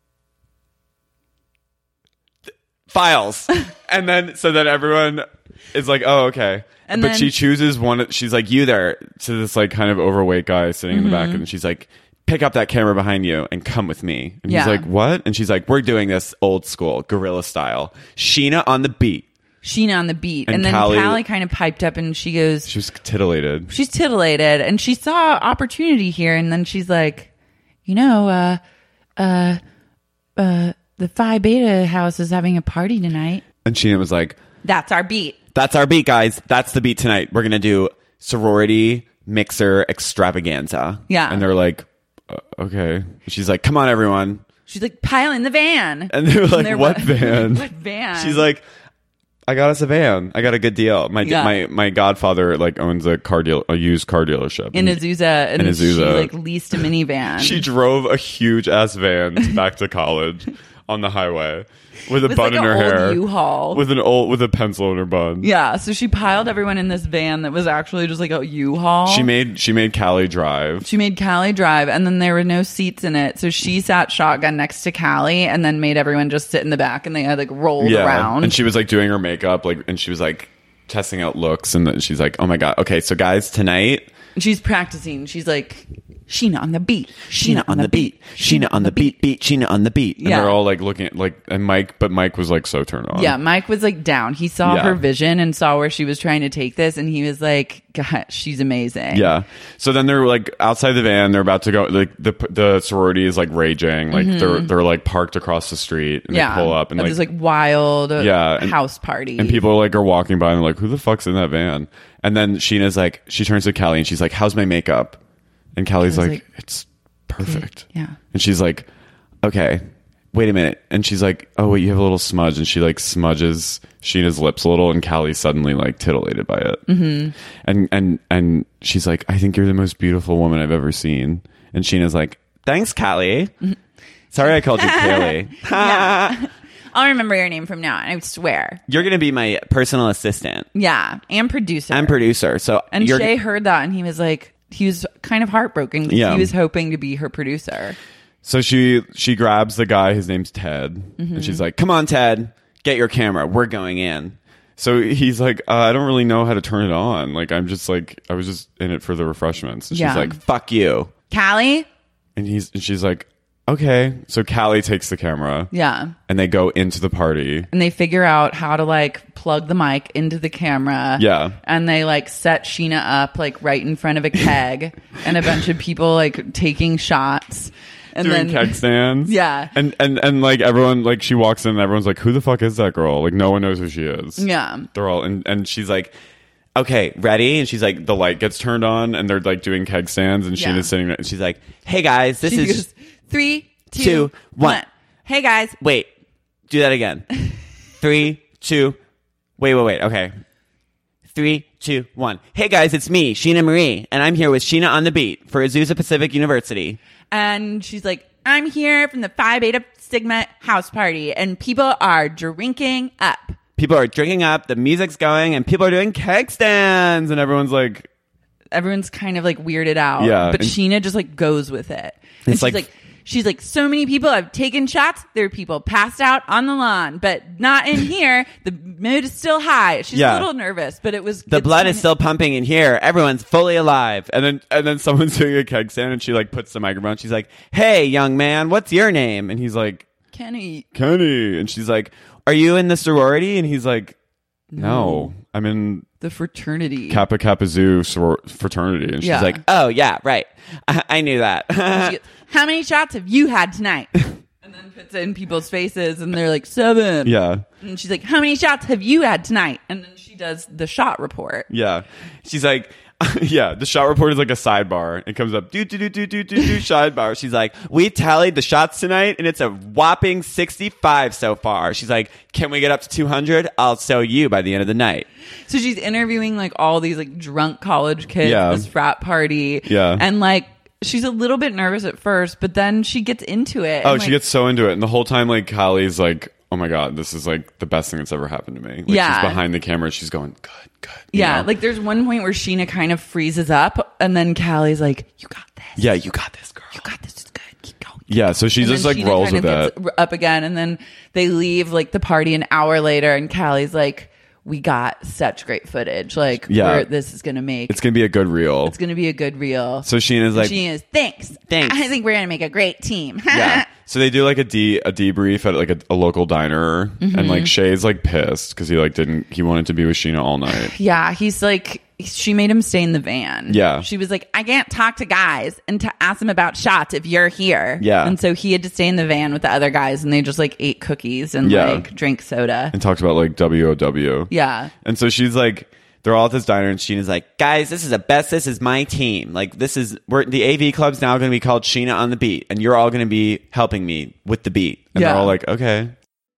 "Files." And then so then everyone is like, "Oh, okay."
And
but
then-
she chooses one. She's like, "You there?" To this like kind of overweight guy sitting in the back, and she's like, "Pick up that camera behind you and come with me." And
Yeah.
he's like, "What?" And she's like, "We're doing this old school, guerrilla style. Sheena on the beat."
Sheena on the beat. And,
And
then
Callie-
Callie kind of piped up and she goes,
She was titillated.
she's titillated and she saw opportunity here. And then she's like, you know, uh, uh, uh, the Phi Beta house is having a party tonight.
And Sheena was like,
That's our beat.
"That's our beat, guys. That's the beat tonight. We're gonna do sorority mixer extravaganza."
Yeah.
And they're like, uh, "Okay." She's like, "Come on, everyone."
She's like, pile in the van.
And they're like,
they're
"What
like,
van?"
What van?
She's like, "I got us a van. I got a good deal. My
Yeah.
my my godfather like owns a car deal a used car dealership
in
And
Azusa. And
in Azusa.
she like leased a minivan.
She drove a huge ass van back to college on the highway with a
With,
bun
like,
in her
an old
hair,
U-Haul.
with an old with a pencil in her bun.
Yeah, so she piled everyone in this van that was actually just like a U-Haul.
She made she made Callie drive.
She made Callie drive, and then there were no seats in it. So she sat shotgun next to Callie, and then made everyone just sit in the back, and they had like rolled around.
And she was like doing her makeup, like, and she was like testing out looks, and then she's like, "Oh my god, okay, so guys, tonight."
And she's practicing. She's like, Sheena on the beat,
Sheena on the beat, Sheena on the beat, beat Sheena on the beat, and
Yeah.
they're all like looking at like, and Mike, but Mike was like so turned on.
Yeah, Mike was like down. He saw
Yeah.
her vision and saw where she was trying to take this, and he was like, God, she's amazing.
Yeah. So then they're like outside the van. They're about to go. Like the the sorority is like raging. Like they're they're like parked across the street. And
Mm-hmm. Yeah.
They pull up and
Of
like,
this like wild uh,
Yeah, and-
house party.
and people like are walking by and they're like, "Who the fuck's in that van?" And then Sheena's like, she turns to Callie and she's like, "How's my makeup?" And Callie's like,
like,
"It's perfect."
Yeah.
And she's like, "Okay, wait a minute." And she's like, "Oh wait, you have a little smudge." And she like smudges Sheena's lips a little, and Callie suddenly like titillated by it. Mm-hmm. And and and she's like, "I think you're the most beautiful woman I've ever seen." And Sheena's like, "Thanks, Callie." Sorry, I called you Callie.
Yeah. I'll remember your name from now on, I swear.
You're gonna be my personal assistant
Yeah, and producer.
and producer. So
And
you're
Shay heard that, and he was like, he was kind of heartbroken because
Yeah.
he was hoping to be her producer.
So she she grabs the guy. His name's Ted,
Mm-hmm.
and she's like, "Come on, Ted, get your camera. We're going in." So he's like, uh, "I don't really know how to turn it on. Like, I'm just like, I was just in it for the refreshments." And
Yeah.
she's like, "Fuck you."
Callie?
And he's and she's like, "Okay." So Callie takes the camera.
Yeah.
And they go into the party.
And they figure out how to like plug the mic into the camera.
Yeah.
And they like set Sheena up like right in front of a keg and a bunch of people like taking shots. And
Doing
then
keg stands.
Yeah.
And, and and like everyone, like she walks in and everyone's like, "Who the fuck is that girl?" Like no one knows who she is.
Yeah.
They're all, and, and she's like, "Okay, ready?" And she's like, the light gets turned on and they're like doing keg stands and
Yeah.
Sheena's sitting there and she's like, "Hey guys, this
she
is
goes, three, two,
two, one.
one. Hey guys.
Wait, do that again. Three, two, wait, wait, wait. Okay. Three, two, one. Hey guys, it's me, Sheena Marie, and I'm here with Sheena on the Beat for Azusa Pacific University.
And she's like, I'm here from the Phi Beta Sigma house party, and people are drinking up.
People are drinking up, the music's going, and people are doing keg stands, and everyone's like,
Everyone's kind of like weirded out.
Yeah,
But
and-
Sheena just like goes with it. And
It's
she's
like-
like, she's like, so many people have taken shots. There are people passed out on the lawn, but not in here. The mood is still high. She's
Yeah.
a little nervous, but it was
the
it's
blood
kinda-
is still pumping in here. Everyone's fully alive. And then and then someone's doing a keg stand, and she like puts the microphone. She's like, "Hey, young man, what's your name?" And he's like,
Kenny.
"Kenny." And she's like, "Are you in the sorority?" And he's like, "No, I'm in
The fraternity.
Kappa Kappa Zoo soror- fraternity." And she's
Yeah.
like, "Oh yeah, right. I, I knew that."
She goes, how many shots have you had tonight? And then puts it in people's faces, and they're like, seven.
Yeah.
And she's like, how many shots have you had tonight? And then she does the shot report.
Yeah. She's like, yeah, the shot report is like a sidebar. It comes up, do, do, do, do, do, do, do, sidebar. She's like, we tallied the shots tonight and it's a whopping sixty-five so far. She's like, can we get up to two hundred? I'll sell you by the end of the night.
So she's interviewing like all these like drunk college kids
Yeah.
at this frat party.
Yeah.
And like, she's a little bit nervous at first, but then she gets into it.
Oh,
and,
she
like,
gets so into it. And the whole time, like, Kylie's like, oh my God, this is like the best thing that's ever happened to me. Like,
Yeah.
she's behind the camera. She's going, good, good. you
Yeah.
know?
Like there's one point where Sheena kind of freezes up, and then Callie's like, you got this.
yeah, you got this, girl.
You got this. It's good. Keep going.
Yeah, so she
And
just
then
like
Sheena
rolls
kind
with
of
it.
gets up again, and then they leave like the party an hour later, and Callie's like, we got such great footage. Like,
Yeah.
we're, this is going to make,
It's going to be a good reel.
it's going to be a good reel.
So Sheena's like,
She is, thanks.
Thanks.
I think we're going to make a great team.
yeah. So they do like a de a debrief at like a, a local diner,
Mm-hmm.
and like Shay's like pissed because he like didn't he wanted to be with Sheena all night.
Yeah, he's like, she made him stay in the van.
Yeah.
She was like, I can't talk to guys and to ask them about shots if you're here.
Yeah.
And so he had to stay in the van with the other guys, and they just like ate cookies and
Yeah.
like drank soda.
And talked about like W O W.
Yeah.
And so she's like, they're all at this diner, and Sheena's like, guys, this is the best. This is my team. Like, this is we're the A V club's now going to be called Sheena on the Beat, and you're all going to be helping me with the beat. And
Yeah.
they're all like, okay.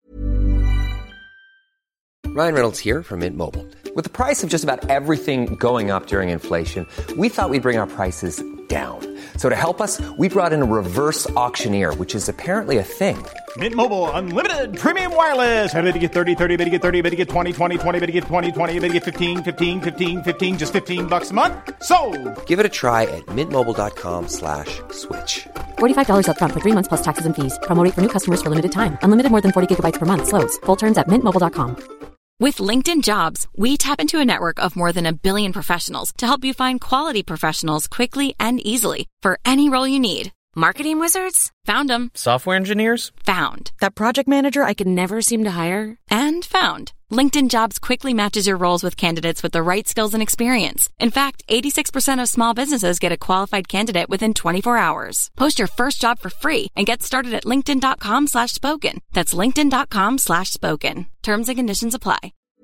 Ryan Reynolds here from Mint Mobile. With the price of just about everything going up during inflation, we thought we'd bring our prices down. So to help us, we brought in a reverse auctioneer, which is apparently a thing.
Mint Mobile Unlimited Premium Wireless. How to get thirty, thirty, how to get thirty, how to get twenty, twenty, twenty, how to get twenty, twenty, how to get fifteen, fifteen, fifteen, fifteen, just fifteen bucks a month? Sold!
Give it a try at mintmobile.com slash switch.
forty-five dollars up front for three months plus taxes and fees. Promo rate for new customers for limited time. Unlimited more than forty gigabytes per month. Slows full terms at mint mobile dot com.
With LinkedIn Jobs, we tap into a network of more than a billion professionals to help you find quality professionals quickly and easily for any role you need. Marketing wizards? Found them.
Software engineers?
Found.
That project manager I could never seem to hire?
And found. LinkedIn Jobs quickly matches your roles with candidates with the right skills and experience. In fact, eighty-six percent of small businesses get a qualified candidate within twenty-four hours. Post your first job for free and get started at linkedin.com slash spoken. That's linkedin.com slash spoken. Terms and conditions apply.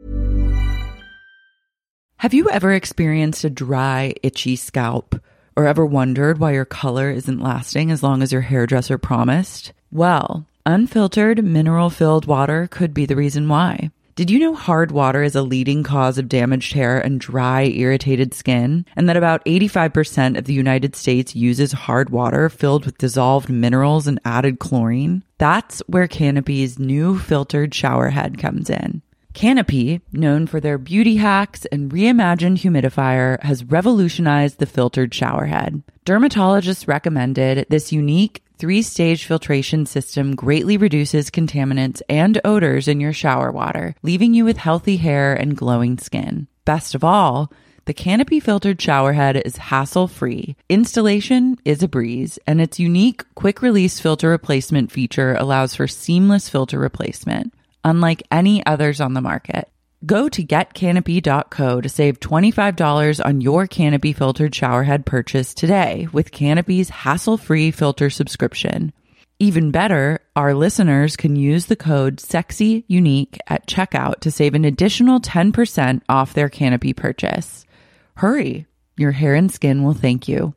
Have you ever experienced a dry, itchy scalp? Or ever wondered why your color isn't lasting as long as your hairdresser promised? Well, unfiltered, mineral-filled water could be the reason why. Did you know hard water is a leading cause of damaged hair and dry, irritated skin? And that about eighty-five percent of the United States uses hard water filled with dissolved minerals and added chlorine? That's where Canopy's new filtered shower head comes in. Canopy, known for their beauty hacks and reimagined humidifier, has revolutionized the filtered showerhead. Dermatologists recommended this unique three-stage filtration system greatly reduces contaminants and odors in your shower water, leaving you with healthy hair and glowing skin. Best of all, the Canopy filtered showerhead is hassle-free. Installation is a breeze, and its unique quick-release filter replacement feature allows for seamless filter replacement, unlike any others on the market. Go to get canopy dot co to save twenty-five dollars on your Canopy filtered showerhead purchase today with Canopy's hassle-free filter subscription. Even better, our listeners can use the code SEXYUNIQUE at checkout to save an additional ten percent off their Canopy purchase. Hurry, your hair and skin will thank you.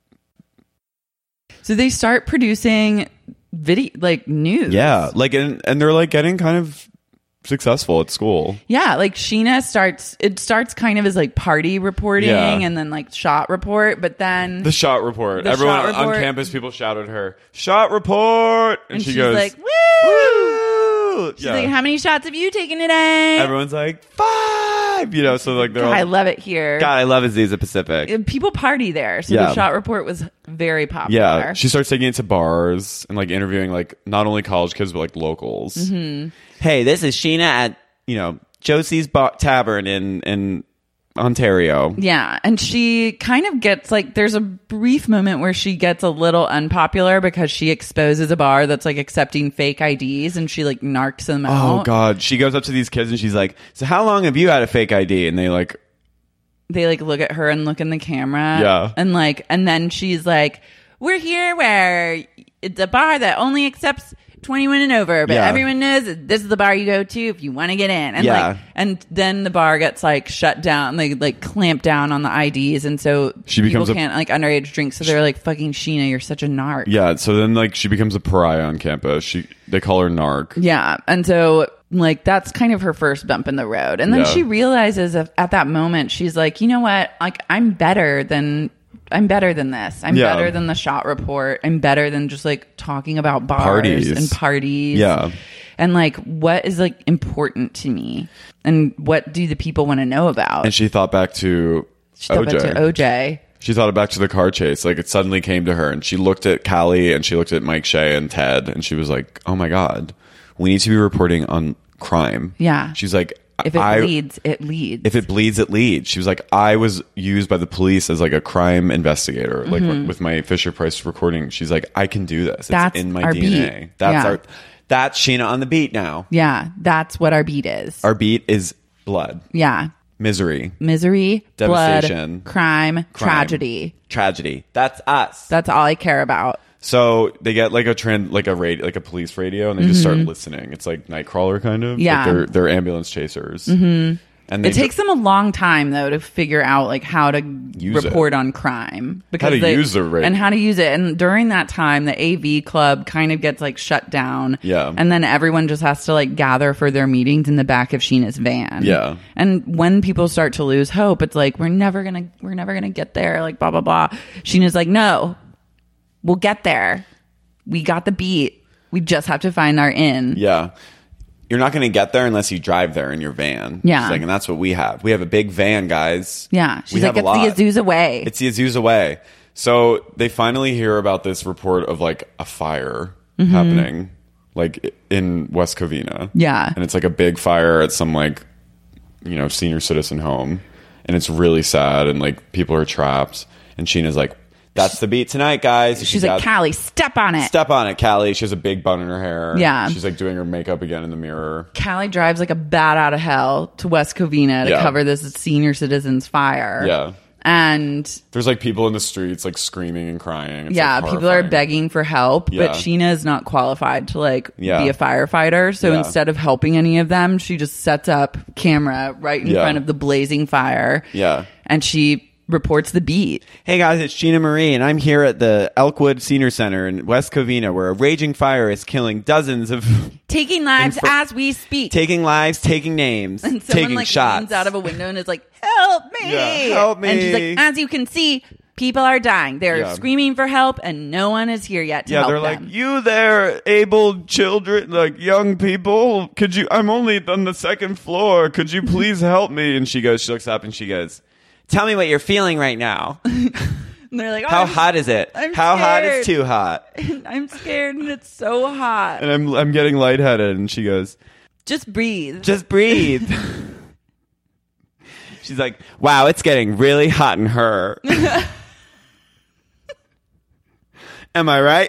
So they start producing video, like news.
Yeah, like and, and they're like getting kind of successful at school.
Yeah, like Sheena starts, it starts kind of as like party reporting
Yeah.
and then like shot report, but then
The shot report.
The
Everyone
shot report.
on campus, people shouted her, "Shot report!" And,
and
she
she's
goes,
like, woo!
"Woo!"
She's
Yeah.
like, how many shots have you taken today?
Everyone's like, "Five!" You know, so like they're
God,
all,
I love it here.
God, I love Aziza Pacific.
People party there, so
Yeah.
the shot report was very popular.
Yeah, she starts taking it to bars and like interviewing like not only college kids but like locals.
Mm-hmm.
Hey, this is Sheena at you know Josie's Bar- Tavern in in Ontario.
Yeah, and she kind of gets like there's a brief moment where she gets a little unpopular because she exposes a bar that's like accepting fake I Ds and she like narcs them out.
Oh God, she goes up to these kids and she's like, "So how long have you had a fake I D?" And they like,
they like look at her and look in the camera.
Yeah.
And like, and then she's like, we're here where it's a bar that only accepts twenty-one and over, but
Yeah.
everyone knows that this is the bar you go to if you want to get in. And
Yeah.
like, and then the bar gets like shut down. They like clamp down on the I Ds. And so
She becomes
people
a-
can't like underage drink. So they're like, fucking Sheena, you're such a narc.
yeah. So then like she becomes a pariah on campus. She they call her narc.
Yeah. And so like that's kind of her first bump in the road. And then
Yeah.
she realizes if, at that moment, she's like, you know what? Like I'm better than I'm better than this. I'm
Yeah.
better than the shot report. I'm better than just like talking about bars
Parties.
and parties.
Yeah.
And like what is like important to me and what do the people want to know about?
And she thought back to
She thought
O J.
back to O J.
She thought it back to the car chase. Like it suddenly came to her and she looked at Callie and she looked at Mike Shea and Ted and she was like, "Oh my God, we need to be reporting on crime."
Yeah.
She's like,
If it
I,
bleeds, it leads.
If it bleeds, it leads. She was like, I was used by the police as like a crime investigator, like
Mhm.
with my Fisher Price recording. She's like, I can do this. It's
That's
in my
our
D N A.
beat.
That's
Yeah.
our. That's Sheena on the beat now.
Yeah, that's what our beat is.
Our beat is blood,
Yeah.
misery,
Misery,
Devastation.
blood, crime,
Crime.
tragedy.
tragedy. That's us.
That's all I care about.
So they get like a trend, like a radio, like a police radio, and they just start
Mhm.
listening. It's like Nightcrawler kind of.
Yeah.
Like they're they're ambulance chasers.
Mhm.
And they
It takes them a long time though to figure out like how to
Use
report on crime
How to
they-
use the radio.
and how to use it. And during that time, the A V club kind of gets like shut down.
Yeah.
and then everyone just has to like gather for their meetings in the back of Sheena's van.
Yeah.
and when people start to lose hope, it's like we're never gonna we're never gonna get there. Like blah blah blah. Sheena's like, no, we'll get there. We got the beat. We just have to find our in.
Yeah. You're not going to get there unless you drive there in your van.
Yeah.
She's like, and that's what we have. We have a big van, guys.
Yeah.
We
She's
have
like,
a lot.
it's the Azusa way.
It's the Azusa way. So they finally hear about this report of like a fire
Mhm.
happening, like in West Covina.
Yeah.
And it's like a big fire at some like, you know, senior citizen home. And it's really sad. And like people are trapped. And Sheena's like, that's the beat tonight, guys.
She's like, Callie, step on it.
Step on it, Callie. She has a big bun in her hair.
Yeah.
She's like doing her makeup again in the mirror.
Callie drives like a bat out of hell to West Covina to
Yeah.
cover this senior citizens fire.
Yeah.
And
There's like people in the streets like screaming and crying. It's,
yeah,
like,
people are
horrifying.
begging for help,
Yeah.
but Sheena is not qualified to like
Yeah.
be a firefighter. So
Yeah.
instead of helping any of them, she just sets up camera right in
Yeah.
front of the blazing fire.
Yeah.
And she reports the beat.
Hey guys, it's Sheena Marie, and I'm here at the Elkwood Senior Center in West Covina, where a raging fire is killing dozens of,
Taking lives
In fr-
as we speak.
taking lives, taking names,
And someone
taking
like
shots.
leans out of a window and is like, help me.
Yeah, help
And she's
me.
like, as you can see, People are dying. They're
Yeah.
screaming for help, and no one is here yet to
Yeah,
help
they're
them.
like, you there, able children, like young people, could you, I'm only on the second floor, could you please help me? And she goes, she looks up and she goes, tell me what you're feeling right now.
And they're like, oh,
How
I'm,
hot is it?
I'm
How hot
scared.
is too hot?
I'm scared, and it's so hot.
And I'm, I'm getting lightheaded. And she goes,
Just breathe.
just breathe. She's like, wow, it's getting really hot in her. Am I right?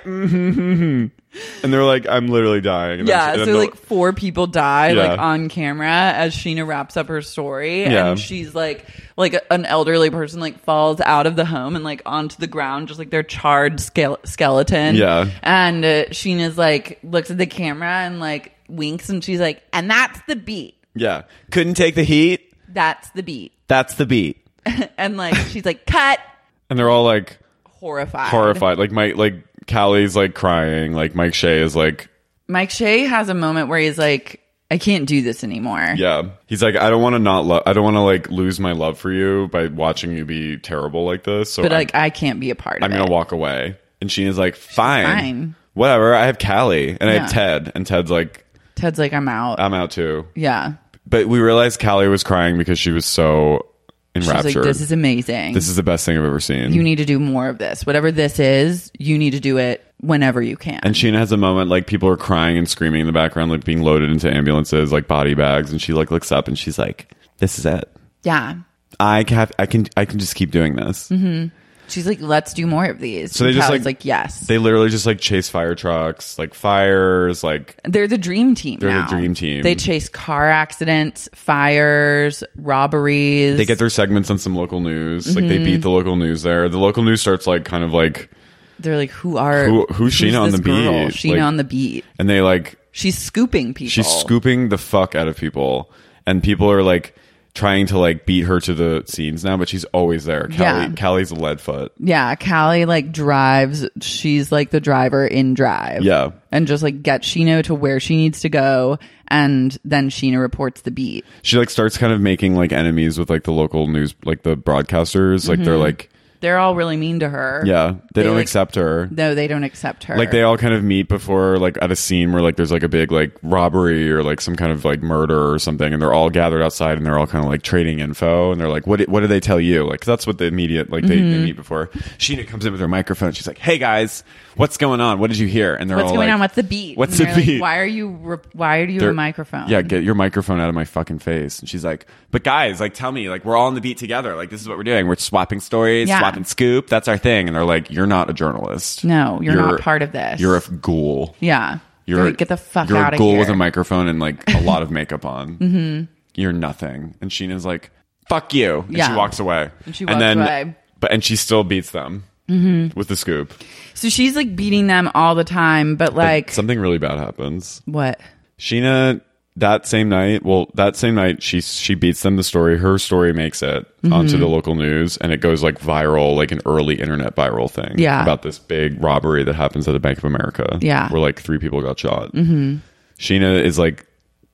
And they're like, I'm literally dying. And
Yeah,
I'm, and
so
I'm
like four people die
Yeah.
like on camera as Sheena wraps up her story,
Yeah.
and she's like, like an elderly person like falls out of the home and like onto the ground, just like their charred skele- skeleton.
Yeah.
and uh, Sheena's like looks at the camera and like winks, and she's like, and that's the beat.
yeah, couldn't take the heat.
That's the beat.
That's the beat.
And like she's like, cut.
And they're all like
Horrified.
horrified. Like Mike, like Callie's like crying. Like Mike Shea is like,
Mike Shea has a moment where he's like, I can't do this anymore.
yeah. He's like, I don't want to not love. I don't want to like lose my love for you by watching you be terrible like this. So
but
I'm,
like I can't be a part
I'm
of
gonna
it.
walk away. And Sheena's like, fine,
fine.
whatever. I have Callie and I
Yeah.
have Ted. And Ted's like,
Ted's like, I'm out.
I'm out too.
yeah.
But we realized Callie was crying because she was so
She's
enraptured.
like, this is amazing.
This is the best thing I've ever seen.
You need to do more of this. Whatever this is, you need to do it whenever you can.
And Sheena has a moment like people are crying and screaming in the background, like being loaded into ambulances, like body bags, and she like looks up and she's like, "This is it.
yeah.
I can, have, I can, I can just keep doing this."
Mm-hmm. She's like, let's do more of these.
So they
And
just
Callie's
like,
like, yes.
they literally just like chase fire trucks, like fires, like
They're the dream team.
They're the
now.
dream team.
They chase car accidents, fires, robberies.
they get their segments on some local news. Like
Mm-hmm.
they beat the local news there. The local news starts like kind of like,
They're like, who are
Who- who's Sheena on
this
the
girl?
beat?
Sheena
Like-
on the beat.
and they like
She's scooping people.
she's scooping the fuck out of people, and people are like trying to like beat her to the scenes now, but she's always there. Callie,
Yeah.
Callie's a lead foot.
Yeah, Callie like drives. She's like the driver in Drive.
Yeah.
And just like gets Sheena to where she needs to go. And then Sheena reports the beat.
She like starts kind of making like enemies with like the local news, like the broadcasters. Like they're like,
They're all really mean to her.
yeah, they,
They,
don't
like-
accept her.
No, they don't accept her.
Like they all kind of meet before like at a scene where like there's like a big like robbery or like some kind of like murder or something, and they're all gathered outside and they're all kind of like trading info, and they're like, what did, what did they tell you? Like that's what the immediate like they,
Mm-hmm.
they meet before. Sheena comes in with her microphone. She's like, hey guys, what's going on? What did you hear? And they're
What's
all
going
like,
on? What's the beat?
What's
And
the
they're like,
beat?
why are you? Re- why do you have
They're-
a microphone?
Yeah, get your microphone out of my fucking face. And she's like, but guys, like, tell me, like, we're all on the beat together. Like, this is what we're doing. We're swapping stories,
Yeah.
swapping scoop. That's our thing. And they're like, you're not a journalist.
No, you're, not part of this.
You're a f- ghoul.
yeah.
You're
They're like, get the fuck
You're
out
a
of
ghoul
here.
with a microphone and like a lot of makeup on. Mm-hmm. You're nothing. And Sheena's like, fuck you. And
Yeah.
she walks away.
And she walks
then,
away.
But and she still beats them mm-hmm. with the scoop.
So she's like beating them all the time, but
But
like
something really bad happens.
what?
Sheena, that same night, well, that same night, she she beats them the story. Her story makes it
Mm-hmm.
onto the local news, and it goes like viral, like an early internet viral thing.
Yeah.
About this big robbery that happens at a Bank of America.
Yeah.
Where like three people got shot. Mm-hmm. Sheena is like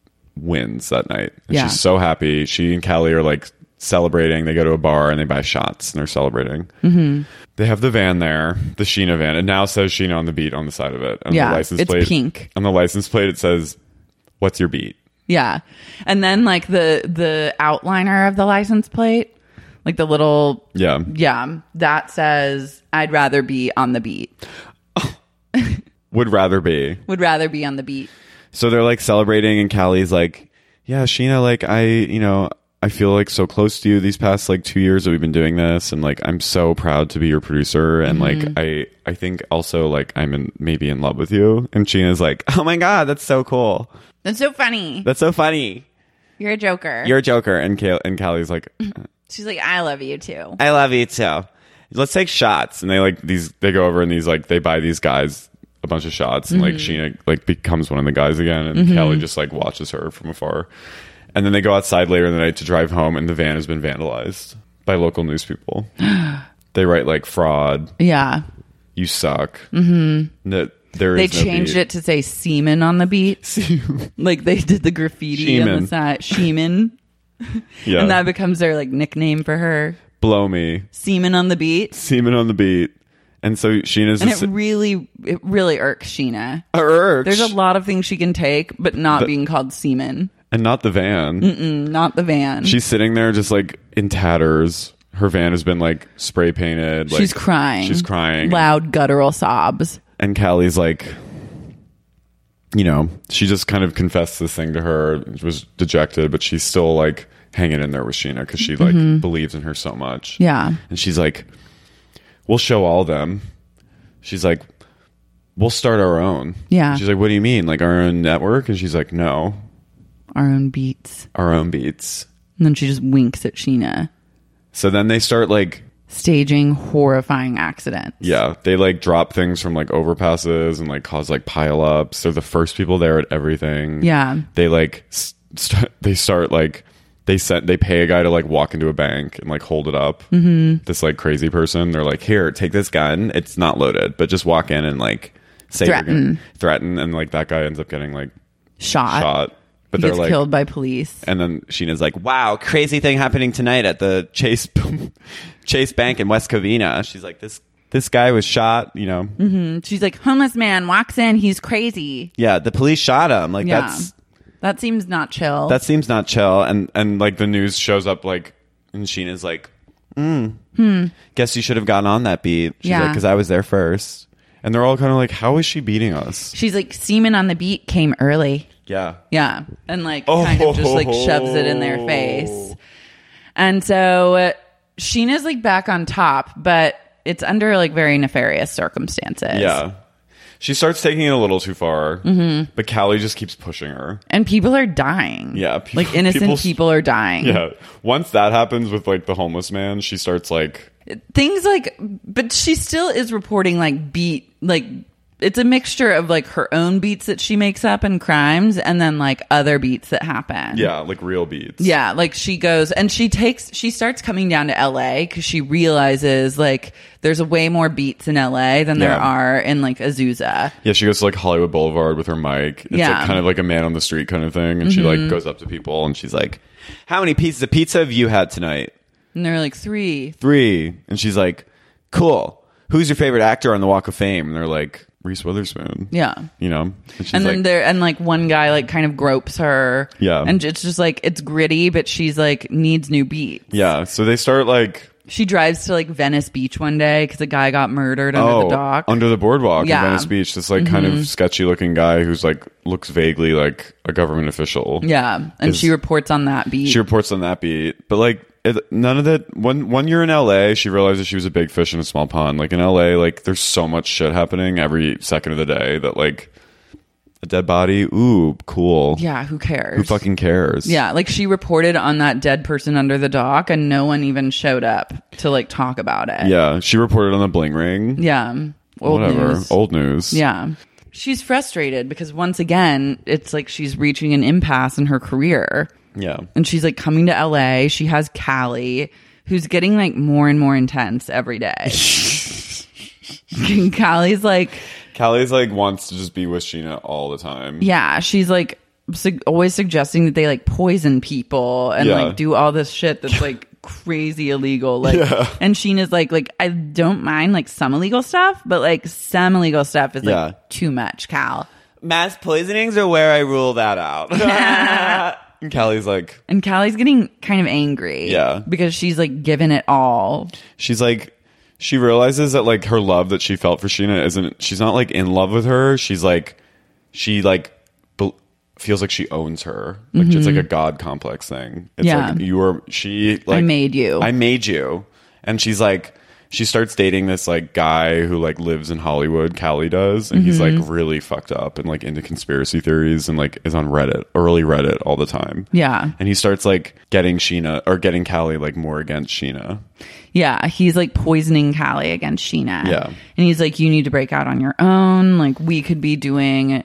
wins that night. And
Yeah.
she's so happy. She and Callie are like celebrating. They go to a bar and they buy shots and they're celebrating. Mm-hmm. They have the van there, the Sheena van. It now says Sheena on the beat on the side of it. On
Yeah,
the license
it's
plate,
pink.
On the license plate, it says, "What's your beat?"
Yeah. And then like the the outliner of the license plate, like the little
Yeah.
yeah, that says I'd rather be on the beat.
Would rather be.
Would rather be on the beat.
So they're like celebrating, and Callie's like, "Yeah, Sheena, like I, you know, I feel like so close to you these past like two years that we've been doing this, and like I'm so proud to be your producer, and
Mm-hmm.
like I, I think also like I'm in maybe in love with you." And Sheena's like, "Oh my god, that's so cool.
That's so funny.
That's so funny.
You're a joker.
You're a joker." And Cal- and Callie's like,
She's like, I love you too.
"I love you too. Let's take shots." And they like these, they go over and these like they buy these guys a bunch of shots, and like Sheena like becomes one of the guys again, and Callie just like watches her from afar. And then they go outside later in the night to drive home, and the van has been vandalized by local news people. They write like fraud,
Yeah.
you suck. Mm-hmm. That there
They
is no
changed
beat.
it to say semen on the beat. Like they did the graffiti on
Sheeman.
the side. Sheeman.
Yeah.
And that becomes their like nickname for her.
blow me.
Semen on the beat.
Semen on the beat. And so Sheena's
and
just,
it really, it really irks Sheena.
Irks.
There's a lot of things she can take, but not
The-
being called semen.
And not the van.
Mm-mm, not the van.
She's sitting there just like in tatters. Her van has been like spray painted. Like,
she's crying.
She's crying.
Loud guttural sobs.
And Callie's like, you know, she just kind of confessed this thing to her. Was dejected, but she's still like hanging in there with Sheena because she like
Mhm.
believes in her so much.
Yeah.
And she's like, we'll show all them. She's like, we'll start our own.
Yeah.
She's like, what do you mean? Like our own network? And she's like, no.
Our own beats.
Our own beats.
And then she just winks at Sheena.
So then they start like
staging horrifying accidents.
Yeah, they like drop things from like overpasses and like cause like pileups. They're the first people there at everything.
Yeah.
They like st- they start like they sent they pay a guy to like walk into a bank and like hold it up.
Mhm.
This like crazy person. They're like, here, take this gun. It's not loaded, but just walk in and like say you're
Threaten.
gonna- threaten, and like that guy ends up getting like
Shot.
Shot. But
He
they're
gets
like
killed by police.
And then Sheena's like, wow, crazy thing happening tonight at the Chase Chase Bank in West Covina. She's like, this this guy was shot, you know.
hmm She's like, homeless man walks in, he's crazy.
Yeah, the police shot him. Like
Yeah.
that's
That seems not chill.
that seems not chill. And and like the news shows up like, and Sheena's like, mm,
Hmm.
guess you should have gotten on that beat. She's
Yeah.
like, because I was there first. And they're all kind of like, how is she beating us?
She's like, semen on the beat came early.
Yeah.
Yeah. And like
Oh.
kind of just like shoves it in their face. And so uh, Sheena's like back on top, but it's under like very nefarious circumstances.
Yeah. She starts taking it a little too far,
Mhm.
but Callie just keeps pushing her.
And people are dying.
Yeah. people-
Like innocent
people-
people are dying.
Yeah. Once that happens with like the homeless man, she starts like,
Things like, but she still is reporting like beat, like it's a mixture of like her own beats that she makes up and crimes and then like other beats that happen.
yeah, like real beats.
Yeah, like she goes and she takes, she starts coming down to L A because she realizes like there's a way more beats in L A than there
Yeah.
are in like Azusa.
Yeah, she goes to like Hollywood Boulevard with her mic. It's
Yeah.
like kind of like a man on the street kind of thing. And she like
Mhm.
goes up to people and she's like, how many pieces of pizza have you had tonight?
And they're like three.
Three. And she's like, cool. Who's your favorite actor on the Walk of Fame? And they're like, Reese Witherspoon.
Yeah.
You know? And she's
And then
like,
there, and like one guy like kind of gropes her.
Yeah.
And it's just like, it's gritty, but she's like needs new beats.
yeah. So they start like,
She drives to like Venice Beach one day because a guy got murdered under
oh,
the dock.
under the boardwalk
Yeah.
in Venice Beach. This like kind
Mhm.
of sketchy looking guy who's like, looks vaguely like a government official.
Yeah. And
Is-
she reports on that beat.
She reports on that beat, but like it, none of that. One one year in L A, she realizes she was a big fish in a small pond. Like in L A, like there's so much shit happening every second of the day that like a dead body. Ooh, cool.
Yeah, who cares?
Who fucking cares?
Yeah, like she reported on that dead person under the dock and no one even showed up to like talk about it.
Yeah, she reported on the bling ring.
Yeah. Old
Whatever.
news.
Old news.
Yeah. She's frustrated because once again, it's like she's reaching an impasse in her career.
Yeah.
And she's like coming to L A. She has Callie, who's getting like more and more intense every day. And Callie's like,
Callie's like wants to just be with Sheena all the time.
yeah, she's like su- always suggesting that they like poison people and
Yeah.
like do all this shit that's like crazy illegal. Like,
Yeah.
and Sheena's like, like I don't mind like some illegal stuff, but like some illegal stuff is like
Yeah.
too much, Cal.
Mass poisonings are where I rule that out. And Callie's like,
And Callie's getting kind of angry.
Yeah.
Because she's like given it all.
she's like, she realizes that like her love that she felt for Sheena isn't, she's not like in love with her. She's like, she like be- feels like she owns her. Like it's like a God complex thing. It's
Yeah.
like you are, she like,
I made you.
I made you. And she's like, she starts dating this like guy who like lives in Hollywood, Callie does, and he's like
Mhm.
really fucked up and like into conspiracy theories and like is on Reddit, early Reddit all the time.
Yeah.
And he starts like getting Sheena or getting Callie like more against Sheena.
Yeah, he's like poisoning Callie against Sheena.
Yeah.
And he's like, you need to break out on your own. Like, we could be doing,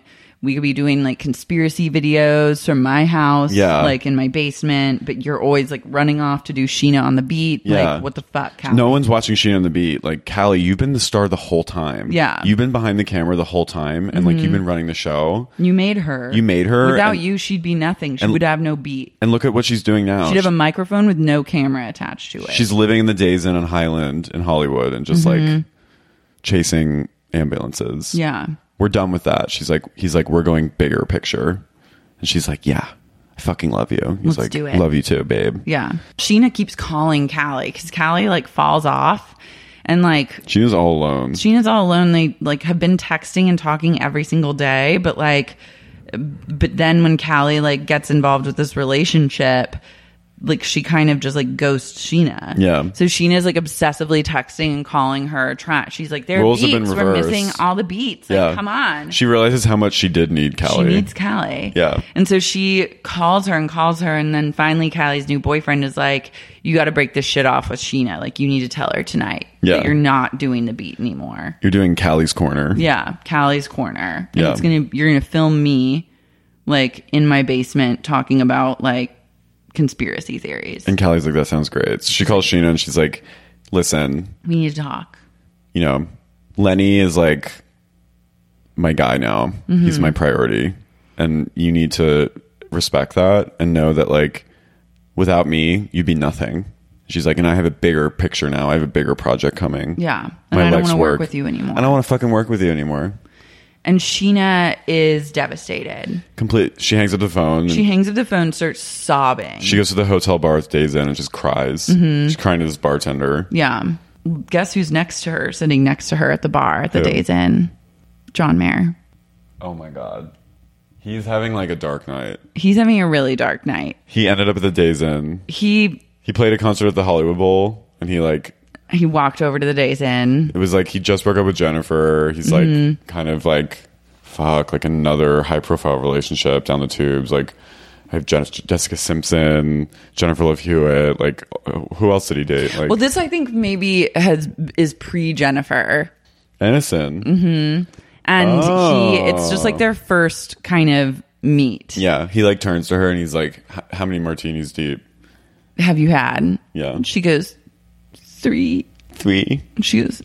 we could be doing like conspiracy videos from my house,
Yeah.
like in my basement, but you're always like running off to do Sheena on the beat.
Yeah.
Like, what the fuck, Callie?
No one's watching Sheena on the beat. Like, Callie, you've been the star the whole time.
Yeah.
You've been behind the camera the whole time, and like you've been running the show.
You made her.
You made her.
Without
and,
you, she'd be nothing. She
and-
would have no beat.
And look at what she's doing now.
She'd have a microphone with no camera attached to it.
She's living in the Days Inn on Highland in Hollywood and just like chasing ambulances.
Yeah.
We're done with that. She's like, he's like, we're going bigger picture. And she's like, yeah, I fucking love you. He's
Let's
like,
do it.
love you too, babe.
Yeah. Sheena keeps calling Callie because Callie like falls off and like
Sheena's all alone.
Sheena's all alone. They like have been texting and talking every single day, but like, but then when Callie like gets involved with this relationship, like she kind of just like ghosts Sheena.
Yeah.
So Sheena's like obsessively texting and calling her trash. She's like, there are
Roles have
beats.
been
We're
reversed.
missing all the beats. Like,
Yeah.
come on.
She realizes how much she did need Callie.
She needs Callie.
Yeah.
And so she calls her and calls her. And then finally, Callie's new boyfriend is like, you got to break this shit off with Sheena. Like, you need to tell her tonight
Yeah.
that you're not doing the beat anymore.
You're doing Callie's corner.
Yeah. Callie's corner. And
Yeah.
it's gonna, you're going to film me like in my basement talking about like conspiracy theories.
And Callie's like, that sounds great. So she calls Sheena and she's like, listen,
We need to talk.
you know, Lenny is like my guy now.
Mm-hmm.
He's my priority. And you need to respect that and know that like without me, you'd be nothing. She's like, and I have a bigger picture now. I have a bigger project coming.
Yeah.
My
And I don't
life's
want to work
work.
with you anymore.
I don't want to fucking work with you anymore.
And Sheena is devastated.
Complete. She hangs up the phone.
She
and
hangs up the phone, starts sobbing.
she goes to the hotel bar with Days Inn and just cries.
Mm-hmm.
She's crying to this bartender.
Yeah. Guess who's next to her, sitting next to her at the bar at the
Who?
Days Inn? John Mayer.
Oh my God. He's having like a dark night.
He's having a really dark night.
He ended up at the Days Inn.
He
He played a concert at the Hollywood Bowl and he like,
he walked over to the Days Inn.
it was like he just broke up with Jennifer. He's like
Mm-hmm.
kind of like, fuck, like another high profile relationship down the tubes. Like I have Jen- Jessica Simpson, Jennifer Love Hewitt. Like who else did he date? Like
Well, this I think maybe has is pre Jennifer,
Aniston.
and
Oh.
he it's just like their first kind of meet.
Yeah, he like turns to her and he's like, "H- how many martinis deep?
Have you had?
Yeah.
And she goes, three.
Three.
And she goes,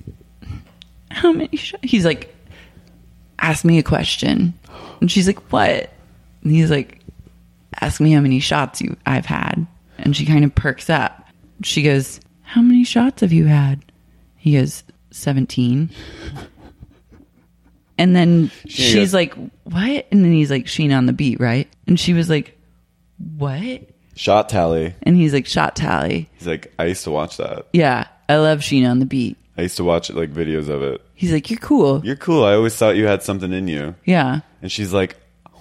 how many? Sh-? He's like, ask me a question. And she's like, what? And he's like, ask me how many shots you I've had. And she kind of perks up. She goes, how many shots have you had? He goes, seventeen. And then
She
she's
goes-
like, what? And then he's like, Sheena on the beat, right? And she was like, what?
Shot tally.
And he's like, shot tally.
He's like, I used to watch that.
Yeah, I love Sheena on the beat.
I used to watch like videos of it.
He's like, you're cool.
You're cool. I always thought you had something in you.
Yeah.
And she's like,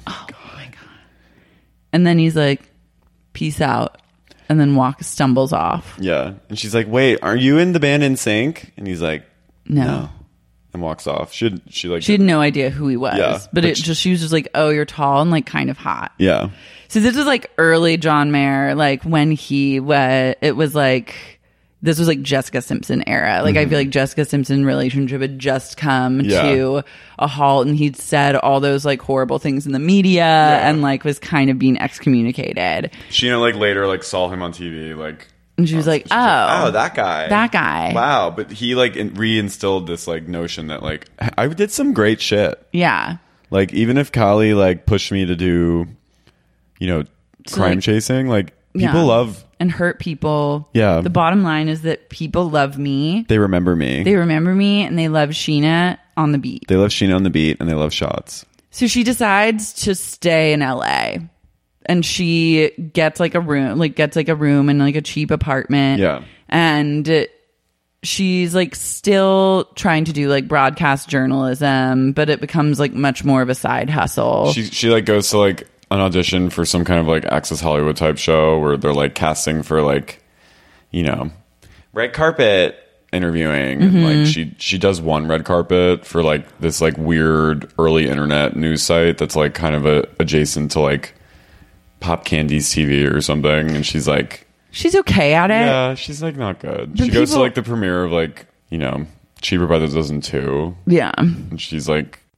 And then he's like, peace out. And then walk stumbles off.
yeah. And she's like, wait, are you in the band In Sync? And he's like,
No.
no. And walks off. She had, she like,
She had no idea who he was.
Yeah,
but,
but
it
she-
just she was just like, oh, you're tall and like kind of hot.
yeah.
So this was like early John Mayer, like when he was, it was like, this was like Jessica Simpson era. Like I feel like Jessica Simpson relationship had just come
Mm-hmm. Yeah.
to a halt and he'd said all those like horrible things in the media and like was kind of being excommunicated.
She like later like saw him on T V like,
And she was like, oh,
oh, that guy.
that guy.
Wow. But he like in- reinstilled this like notion that like I did some great shit.
Yeah.
Like even if Kali like pushed me to do, you know,
So,
crime
like-
chasing, like people
Yeah.
love,
And hurt people.
Yeah.
The bottom line is that people love me.
they remember me.
They remember me and they love Sheena on the beat.
They love Sheena on the beat and they love shots.
So she decides to stay in L A and she gets like a room, like gets like a room in like a cheap apartment.
Yeah.
And she's like still trying to do like broadcast journalism, but it becomes like much more of a side hustle.
She she like goes to like an audition for some kind of like Access Hollywood type show where they're like casting for like, you know, red carpet interviewing.
Mm-hmm.
And like she she does one red carpet for like this like weird early internet news site that's like kind of a, adjacent to like Pop Candy's T V or something. And she's like,
She's okay at it.
yeah, she's like not good.
But
she goes to
people-
like the premiere of like, you know, Cheaper by the Dozen two.
Yeah.
And she's like,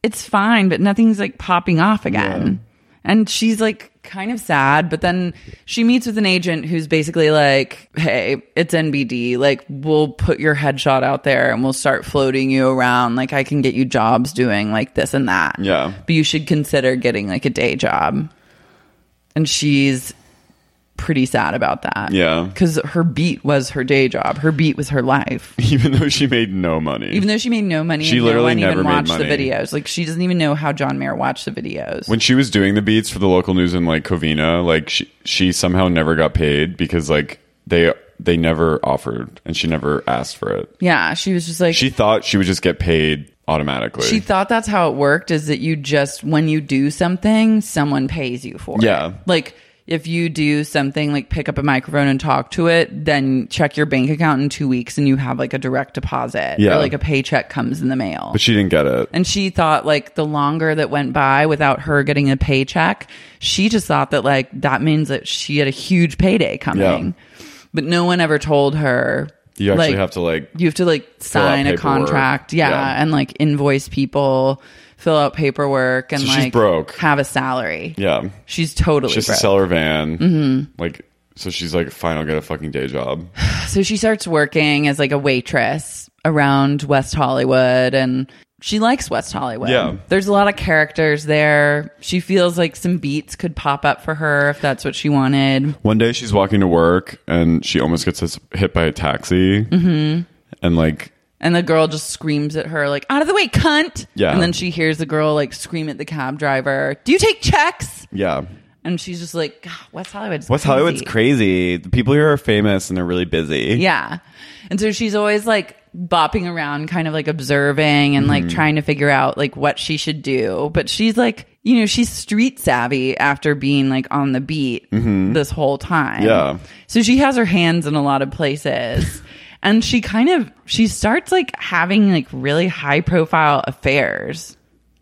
it's fine, but nothing's like popping off again. Yeah. And she's like kind of sad, but then she meets with an agent who's basically like, hey, it's N B D. Like, we'll put your headshot out there and we'll start floating you around. Like, I can get you jobs doing like this and that.
Yeah.
But you should consider getting like a day job. And she's pretty sad about that.
Yeah.
Because her beat was her day job. Her beat was her life.
Even though she made no money.
Even though she made no money.
She
and
literally
no one
never
even
made
watched
money.
the videos. Like, she doesn't even know how John Mayer watched the videos.
When she was doing the beats for the local news in like Covina, like she, she somehow never got paid because like they they never offered and she never asked for it.
Yeah. She was just like...
She thought she would just get paid automatically.
She thought that's how it worked, is that you just, when you do something, someone pays you for
yeah.
it. Like... If you do something like pick up a microphone and talk to it, then check your bank account in two weeks and you have like a direct deposit
yeah.
or like a paycheck comes in the mail.
But she didn't get it.
And she thought like the longer that went by without her getting a paycheck, she just thought that like that means that she had a huge payday coming. Yeah. But no one ever told her.
You actually
like,
have to like...
You have to like sign a contract. Yeah, yeah. And like invoice people... Fill out paperwork and
so
like
she's broke.
Have a salary.
Yeah.
She's totally
She's
broke.
to sell her van.
Mm-hmm.
Like, so she's like, fine, I'll get a fucking day job.
So she starts working as like a waitress around West Hollywood, and she likes West Hollywood.
Yeah.
There's a lot of characters there. She feels like some beats could pop up for her if that's what she wanted.
One day she's walking to work and she almost gets hit by a taxi.
Mm-hmm.
And like...
And the girl just screams at her, like, out of the way, cunt.
Yeah.
And then she hears the girl, like, scream at the cab driver, do you take checks?
Yeah.
And she's just like, God, West Hollywood's
West
crazy.
Hollywood's crazy. The people here are famous and they're really busy.
Yeah. And so she's always, like, bopping around, kind of, like, observing and, like, mm-hmm. trying to figure out, like, what she should do. But she's, like, you know, she's street savvy after being, like, on the beat mm-hmm. this whole time.
Yeah.
So she has her hands in a lot of places. And she kind of, she starts like having like really high profile affairs.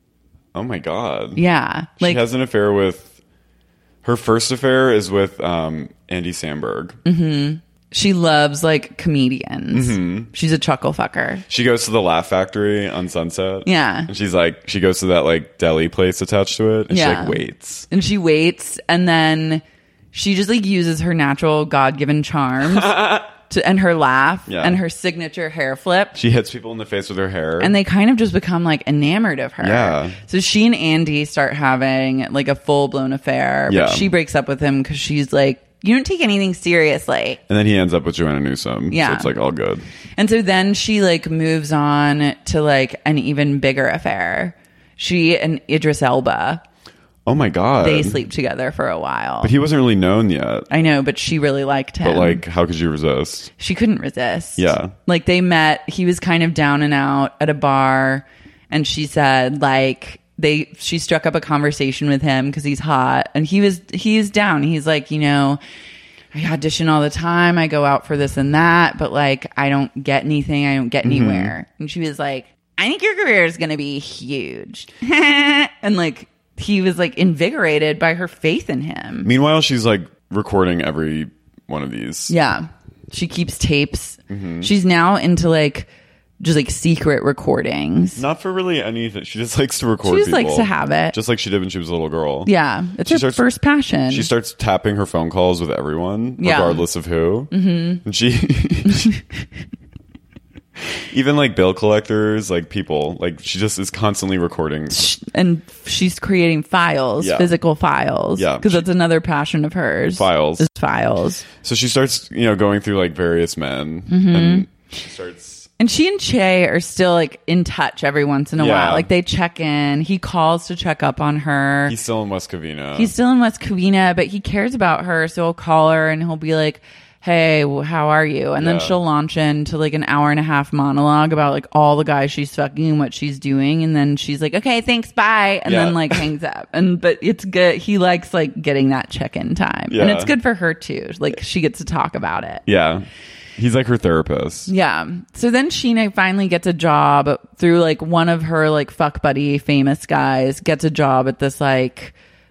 Oh my God.
Yeah. Like,
she has an affair with, her first affair is with um, Andy Samberg.
Mm-hmm. She loves like comedians. Mm-hmm. She's a chuckle fucker.
She goes to the Laugh Factory on Sunset.
Yeah.
And she's like, she goes to that like deli place attached to it. And
yeah.
she like waits.
And she waits. And then she just like uses her natural God-given charms. To, and her laugh
yeah.
and her signature hair flip.
She hits people in the face with her hair.
And they kind of just become like enamored of her.
Yeah.
So she and Andy start having like a full blown affair. But
yeah.
she breaks up with him because she's like, you don't take anything seriously.
And then he ends up with Joanna Newsom.
Yeah.
So it's like all good.
And so then she like moves on to like an even bigger affair. She and Idris Elba.
Oh my God.
They sleep together for a while.
But he wasn't really known yet.
I know, but she really liked him.
But like, how could you resist?
She couldn't resist.
Yeah.
Like they met, he was kind of down and out at a bar, and she said like they she struck up a conversation with him because he's hot, and he was he's down. He's like, you know, I audition all the time, I go out for this and that, but like I don't get anything, I don't get anywhere. Mm-hmm. And she was like, I think your career is gonna be huge. And like he was like invigorated by her faith in him.
Meanwhile, she's like recording every one of these.
Yeah. She keeps tapes.
Mm-hmm.
She's now into like just like secret recordings.
Not for really anything. She just likes to record
She just
people.
likes to have it.
Just like she did when she was a little girl.
Yeah. It's
she
her
starts,
first passion.
She starts tapping her phone calls with everyone,
yeah.
regardless of who.
Mm-hmm.
And she... she even like bill collectors, like people, like she just is constantly recording.
And she's creating files,
yeah.
physical files.
Yeah.
Because that's another passion of hers.
Files.
Is files.
So she starts, you know, going through like various men.
Mm-hmm.
And she starts...
And she and Che are still like in touch every once in a
yeah.
while. Like they check in. He calls to check up on her.
He's still in West Covina.
He's still in West Covina, but he cares about her. So he'll call her and he'll be like, hey, how are you? And
yeah.
then she'll launch into like an hour and a half monologue about like all the guys she's fucking and what she's doing. And then she's like, okay, thanks, bye. And
yeah.
then like hangs up. And, but it's good. He likes like getting that check-in time.
Yeah.
And it's good for her too. Like she gets to talk about it.
Yeah. He's like her therapist.
Yeah. So then Sheena finally gets a job through like one of her like fuck buddy famous guys, gets a job at this like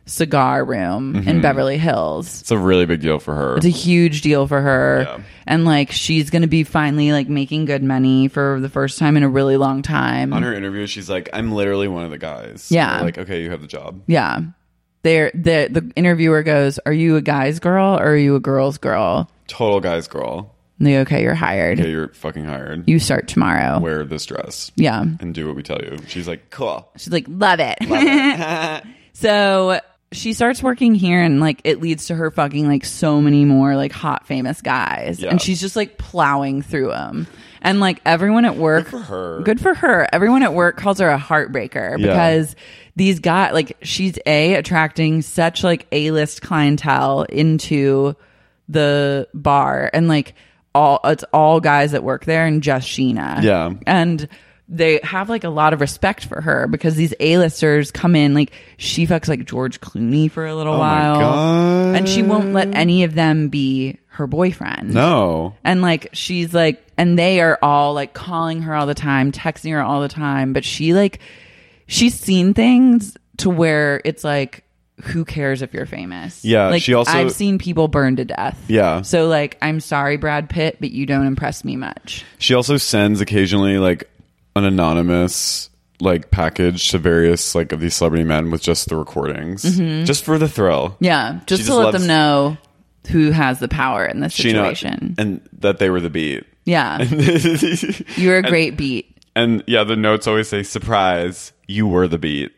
cigar room
Mm-hmm.
in Beverly Hills.
It's a really big deal for her.
It's a huge deal for her.
Yeah.
And like she's going to be finally like making good money for the first time in a really long time.
On her interview, she's like, I'm literally one of the guys.
Yeah.
They're like, okay, you have the job.
Yeah. They're, the the interviewer goes, "Are you a guy's girl or are you a girl's girl?"
Total guy's girl.
And they go, "Okay, you're hired.
Okay, you're fucking hired.
You start tomorrow.
Wear this dress.
Yeah.
And do what we tell you." She's like, cool.
She's like, "Love it."
Love it.
So she starts working here and like it leads to her fucking like so many more like hot famous guys.
Yeah.
And she's just like plowing through them. And like everyone at work,
Good for her.
Good for her. Everyone at work calls her a heartbreaker
Yeah.
because these guys, like she's a attracting such like A-list clientele into the bar, and like all it's all guys that work there and just Sheena.
Yeah.
And they have like a lot of respect for her because these A-listers come in, like she fucks like George Clooney for a little
Oh my
while.
God.
And she won't let any of them be her boyfriend.
No.
And like she's like, and they are all like calling her all the time, texting her all the time, but she like she's seen things to where it's like, who cares if you're famous?
Yeah,
like
she also-
I've seen people burned to death.
Yeah.
So like, I'm sorry, Brad Pitt, but you don't impress me much.
She also sends occasionally like an anonymous like package to various like of these celebrity men with just the recordings,
Mhm.
just for the thrill.
Yeah, just
She
to let
loves
them know who has the power in this
Sheena,
situation.
and that they were the beat.
Yeah. You're a great beat.
And yeah, the notes always say, "Surprise, you were the beat."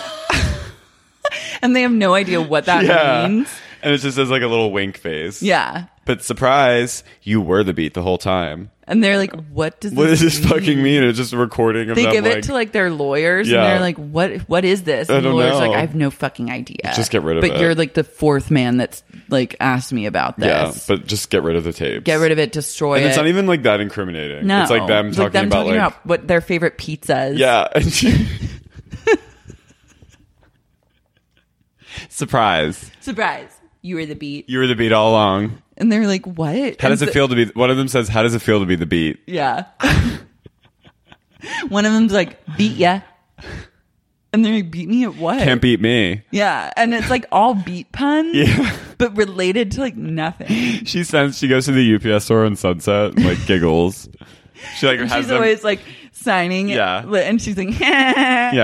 And they have no idea what that
Yeah.
means.
And it just says like a little wink face.
Yeah.
But surprise, you were the beat the whole time.
And they're like, what does
What
this
does this
mean?
fucking mean? It's just a recording of
They
them
give
like,
it to like their lawyers
Yeah.
and they're like, what what is this?
I
And the
don't
lawyer's
know.
like, I have no fucking idea.
Just get rid of
but
it.
But you're like the fourth man that's like asked me about this.
Yeah, but just get rid of the tapes.
Get rid of it, destroy
and
it.
it's not even like that incriminating.
No.
It's like them
It's
talking
like them
about
talking
like
about what their favorite pizza is.
yeah. Surprise.
Surprise. You were the beat.
You were the beat all along.
And they're like, what?
How does
And
it
so-
feel to be one of them says, "How does it feel to be the beat?"
Yeah. One of them's like, beat ya. And they're like, beat me at what?
Can't beat me.
Yeah. And it's like all beat puns.
Yeah.
But related to like nothing.
She sends she goes to the U P S store on Sunset and like giggles. She like
And
has
she's
them
always like signing it.
Yeah.
And she's like,
Yeah.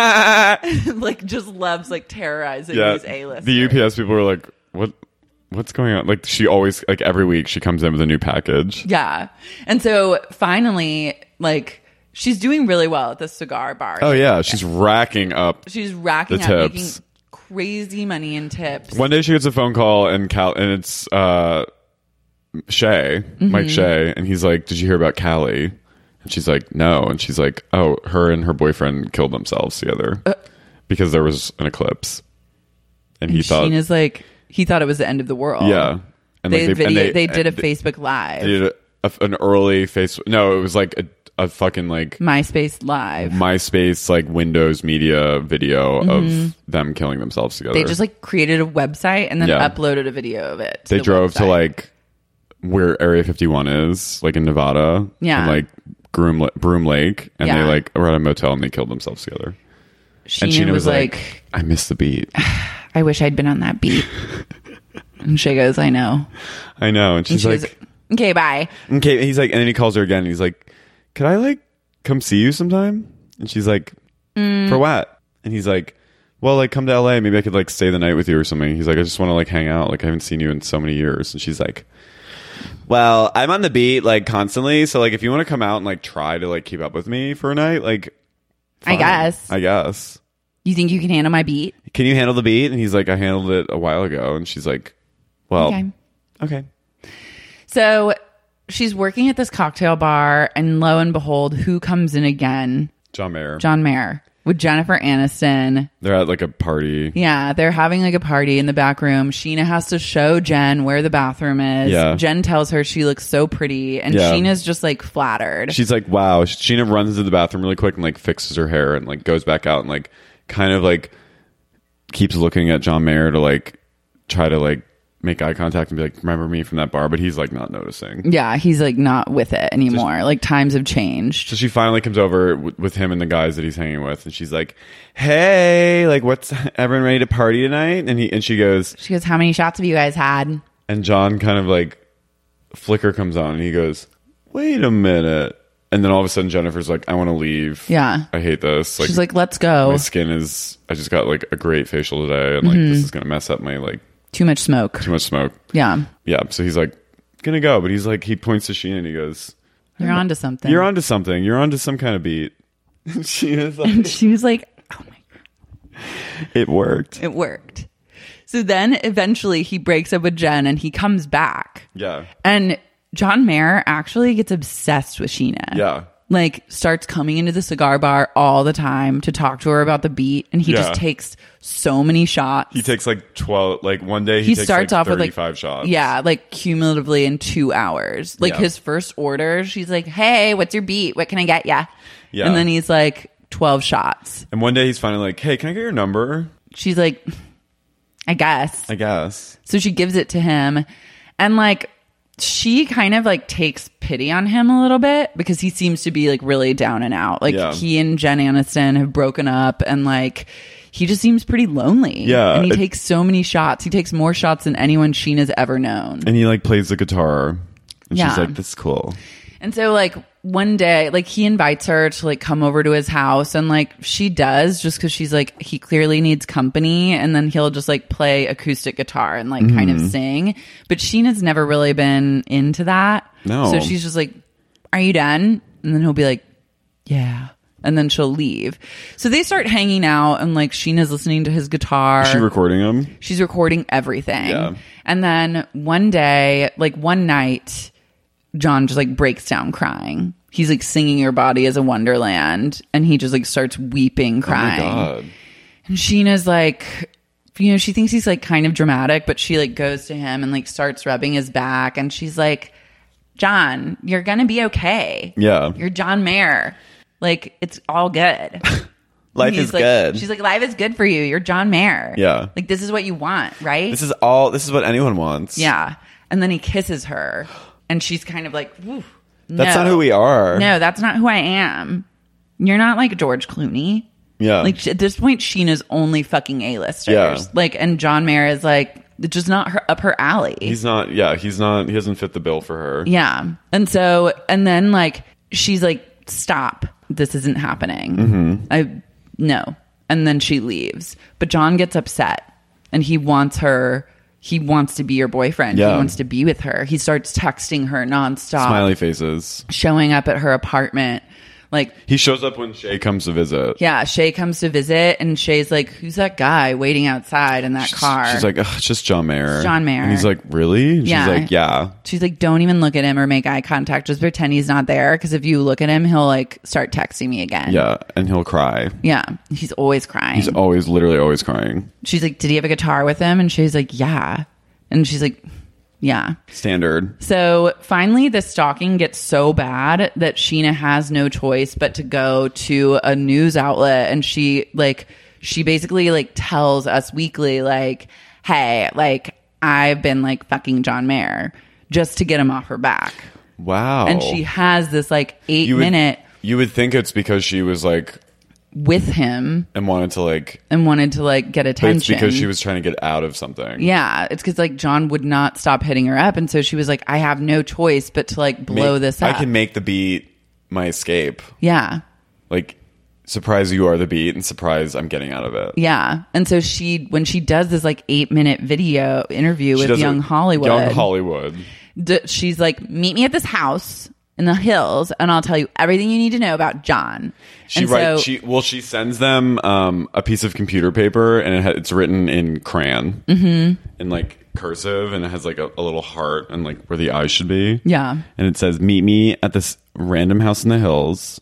like just loves like terrorizing
Yeah.
these A-listers.
The U P S people are like, "What what's going on?" Like she always like every week she comes in with a new package.
Yeah. And so finally, like, she's doing really well at the cigar bar.
Oh yeah, she's racking up.
She's racking
the
up,
tips.
making crazy money in tips.
One day she gets a phone call and Cal and it's uh Shay, Mike
Mhm.
Shay, and he's like, "Did you hear about Callie?" And she's like, "No." And she's like, "Oh, her and her boyfriend killed themselves together
Uh,
because there was an eclipse." And he
and
thought,
Sheena's like, he thought it was the end of the world.
yeah. And
they,
like,
video,
and
they, did a
they-
Facebook Live.
They did a, a, an early face. No, it was like a, a fucking like
MySpace Live.
MySpace like Windows Media video
Mhm.
of them killing themselves together.
They just like created a website and then
Yeah.
uploaded a video of it. to
they
the
drove to
website.
like where Area fifty-one is, like in Nevada.
Yeah.
And, like Groom, Broom Lake, and
Yeah.
they like were at a motel and they killed themselves together. and
Sheena
Sheena
was
was like, "I miss the beat."
I wish I'd been on that beat. And she goes, I know.
I know, and
And
she's
she
like,
goes, okay, bye.
"Okay." He's like, and then he calls her again. And he's like, "Could I like come see you sometime?" And she's like,
Mm.
"For what?" And he's like, "Well, like come to L A. Maybe I could like stay the night with you or something." He's like, "I just want to like hang out. Like I haven't seen you in so many years." And she's like, "Well, I'm on the beat like constantly. So like if you want to come out and like try to like keep up with me for a night, like
I
fine.
guess.
I guess.
You think you can handle my beat?
Can you handle the beat?" And he's like, "I handled it a while ago." And she's like, "Well,
Okay.
okay."
So she's working at this cocktail bar, and lo and behold, who comes in again?
John Mayer.
John Mayer with Jennifer Aniston.
They're at like a party.
Yeah, they're having like a party in the back room. Sheena has to show Jen where the bathroom is.
Yeah.
Jen tells her she looks so pretty, and
Yeah.
Sheena's just like flattered.
She's like, wow. Sheena runs into the bathroom really quick and like fixes her hair and like goes back out and like kind of like keeps looking at John Mayer to like try to like make eye contact and be like, "Remember me from that bar?" But he's like not noticing.
Yeah, he's like not with it anymore. Like times have changed.
So she finally comes over w- with him and the guys that he's hanging with, and she's like, "Hey, like, what's everyone ready to party tonight? And he and she goes,
she goes, how many shots have you guys had?
And John kind of like, flicker comes on and he goes, wait a minute. And then all of a sudden Jennifer's like, I want to leave.
Yeah.
I hate this. Like,
she's like, let's go.
My skin is, I just got like a great facial today. And like,
mm-hmm.
this is going to mess up my like.
Too much smoke.
Too much smoke.
Yeah.
Yeah. So he's like, gonna go. But he's like, he points to Sheena and he goes,
you're onto something.
You're onto something. You're onto some kind of beat. And Sheena's like,
and she was like, oh my God.
It worked.
It worked. So then eventually he breaks up with Jen and he comes back.
Yeah.
And John Mayer actually gets obsessed with Sheena.
Yeah.
Like starts coming into the cigar bar all the time to talk to her about the beat. And he
Yeah.
just takes so many shots.
He takes like twelve, like one day he,
He
takes
starts
like
off with like
thirty-five shots.
Yeah, like cumulatively in two hours. Like
Yeah.
his first order, she's like, hey, what's your beat? What can I get ya?
Yeah.
And then he's like, twelve shots.
And one day he's finally like, hey, can I get your number?
She's like, I guess.
I guess.
So she gives it to him. And like, she kind of like takes pity on him a little bit because he seems to be like really down and out. Like
Yeah.
he and Jen Aniston have broken up and like he just seems pretty lonely.
Yeah.
And he
it-
takes so many shots. He takes more shots than anyone Sheena's ever known.
And he like plays the guitar. And
Yeah.
she's like, this is cool.
And so like one day, like he invites her to like come over to his house and like she does just because she's like, he clearly needs company. And then he'll just like play acoustic guitar and like kind of
Mhm.
sing. But Sheena's never really been into that.
No.
So she's just like, are you done? And then he'll be like, yeah. And then she'll leave. So they start hanging out and like Sheena's listening to his guitar.
Is she recording him?
She's recording everything.
Yeah.
And then one day, like one night, John just like breaks down crying. He's like singing Your Body is a Wonderland and he just like starts weeping, crying.
Oh my God.
And Sheena's like, you know, she thinks he's like kind of dramatic, but she like goes to him and like starts rubbing his back and she's like, John, you're going to be okay.
Yeah.
You're John Mayer. Like, it's all good.
Life
And he's
is
like-
good.
She's like, life is good for you. You're John Mayer.
Yeah.
Like, this is what you want, right?
This is all, this is what anyone wants.
Yeah. And then he kisses her and she's kind of like, Woo,
That's
no.
not who we are.
No, that's not who I am. You're not like George Clooney.
Yeah.
Like at this point, Sheena's only fucking A-listers.
Yeah.
Like, and John Mayer is like, it's just not her, up her alley.
He's not, yeah, he's not, he doesn't fit the bill for her.
Yeah. And so, and then like, she's like, stop. This isn't happening.
Mhm.
I, no. And then she leaves. But John gets upset and he wants her, he wants to be your boyfriend.
Yeah.
He wants to be with her. He starts texting her nonstop.
Smiley faces.
Showing up at her apartment. Like,
He shows up when Shay comes to visit.
yeah, Shay comes to visit and Shay's like, who's that guy waiting outside in that car?
She's like, ugh, it's just John Mayer.
It's John Mayer.
And he's like, really? And
Yeah.
She's like, yeah.
She's like, don't even look at him or make eye contact. Just pretend he's not there. Because if you look at him, he'll like start texting me again.
Yeah. And he'll cry.
Yeah. He's always crying.
He's always, literally always crying.
She's like, did he have a guitar with him? And she's like, yeah. And she's like, yeah.
Standard.
So finally, the stalking gets so bad that Sheena has no choice but to go to a news outlet. And she like, she basically like tells Us Weekly, like, hey, like, I've been like fucking John Mayer just to get him off her back.
Wow.
And she has this like eight
You would-
minute
You would think it's because she was like,
with him
and wanted to like,
and wanted to like get
but it's
attention.
because she was trying to get out of something.
Yeah, it's because like John would not stop hitting her up, and so she was like, "I have no choice but to like blow
Make-
this up."
I can make the beat my escape.
Yeah,
Like, surprise you are the beat, and surprise I'm getting out of it.
yeah. And so she, when she does this like eight minute video interview
She
with
does
Young
it-
Hollywood,
Young Hollywood.
d- she's like, "Meet me at this house in the hills, and I'll tell you everything you need to know about John."
She
and
writes.
so,
She well, she sends them um, a piece of computer paper, and it ha- it's written in crayon,
Mhm.
in like cursive, and it has like a, a little heart, and like where the eyes should be.
Yeah.
And it says, "Meet me at this random house in the hills."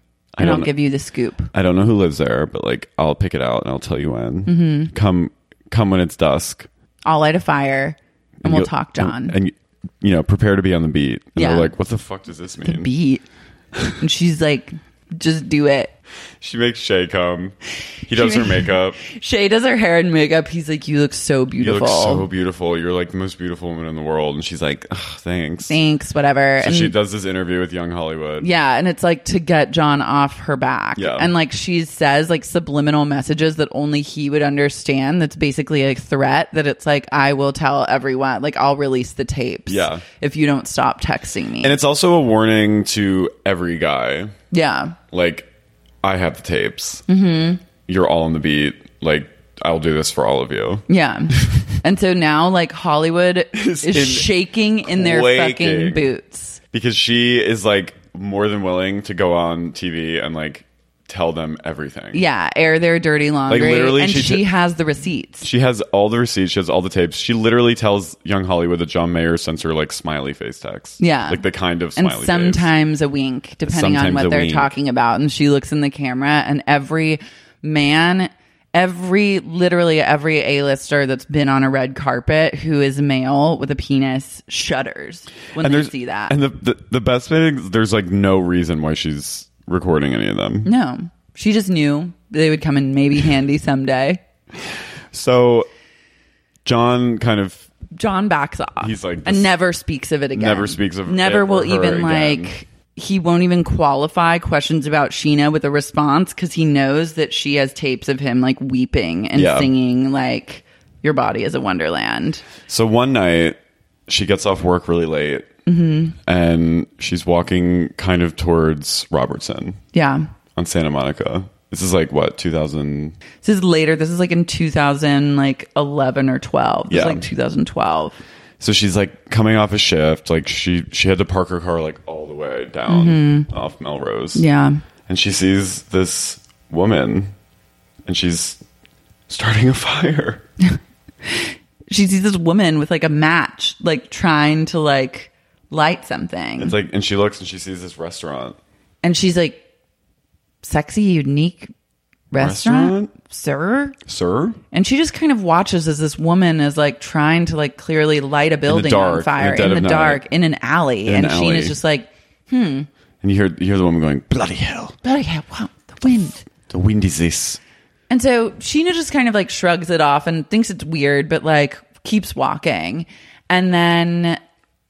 I
and I'll
don't-
give you the scoop.
I don't know who lives there, but like I'll pick it out and I'll tell you when.
Mhm.
Come, come when it's dusk,
I'll light a fire, and, we'll
you'll-
talk, John.
And, and you know, prepare to be on the beat. And
Yeah.
they're like, "What the fuck does this mean?"
Beat. And she's like, Just do it.
She makes Shay come. He does her makeup.
Shay does her hair and makeup. He's like, you look so beautiful.
You look so beautiful. You're like the most beautiful woman in the world. And she's like, oh, thanks.
Thanks, whatever.
So
and
she does this interview with Young Hollywood.
Yeah, and it's like to get John off her back.
Yeah.
And like she says like subliminal messages that only he would understand. That's basically a threat that it's like, I will tell everyone, like I'll release the tapes.
Yeah.
If you don't stop texting me.
And it's also a warning to every guy.
Yeah.
Like, I have the tapes.
Mm-hmm.
You're all on the beat. Like, I'll do this for all of you.
Yeah. And so now, like, Hollywood is, is shaking in their fucking boots.
Because she is, like, more than willing to go on T V and, like, tell them everything.
Yeah, air their dirty laundry.
Like, literally,
and
she
she,
t-
has the receipts.
She has all the receipts. She has all the tapes. She literally tells Young Hollywood that John Mayer sends her, like, smiley face texts.
Yeah.
Like, the kind of smiley
and sometimes
face.
a wink, depending
Sometimes
on what
a
they're
wink.
talking about. And she looks in the camera, and every man, every, literally every A-lister that's been on a red carpet who is male with a penis shudders when
and
they
there's-
see that.
And the, the, the best thing is there's, like, no reason why she's recording any of them.
No. She just knew they would come in maybe handy someday.
So John kind of
John backs off.
He's like,
and never speaks of it again.
never speaks of
Never
it
will
or her
even
again.
like he won't even qualify questions about Sheena with a response because he knows that she has tapes of him like weeping and
Yeah.
singing like "Your Body Is a Wonderland."
So one night she gets off work really late
Mhm.
and she's walking kind of towards Robertson
Yeah.
on Santa Monica. This is like what, two thousand?
This is later. This is like in two thousand like eleven or twelve. This
Yeah.
is like two thousand twelve.
So she's like coming off a shift. Like she she had to park her car like all the way down
Mhm.
off Melrose.
Yeah.
And she sees this woman and she's starting a fire.
She sees this woman with like a match, like trying to like light something.
It's like, and she looks and she sees this restaurant.
And she's like, sexy, unique restaurant, sir?
Sir?
And she just kind of watches as this woman is like trying to like clearly light a building
dark,
on fire
in the dead
in
of
the
night.
dark in an alley.
In
and
an
Sheena's
alley.
just like, hmm,
And you hear you hear the woman going, bloody hell.
bloody hell, wow, the wind.
The wind is this.
And so Sheena just kind of like shrugs it off and thinks it's weird, but like keeps walking. And then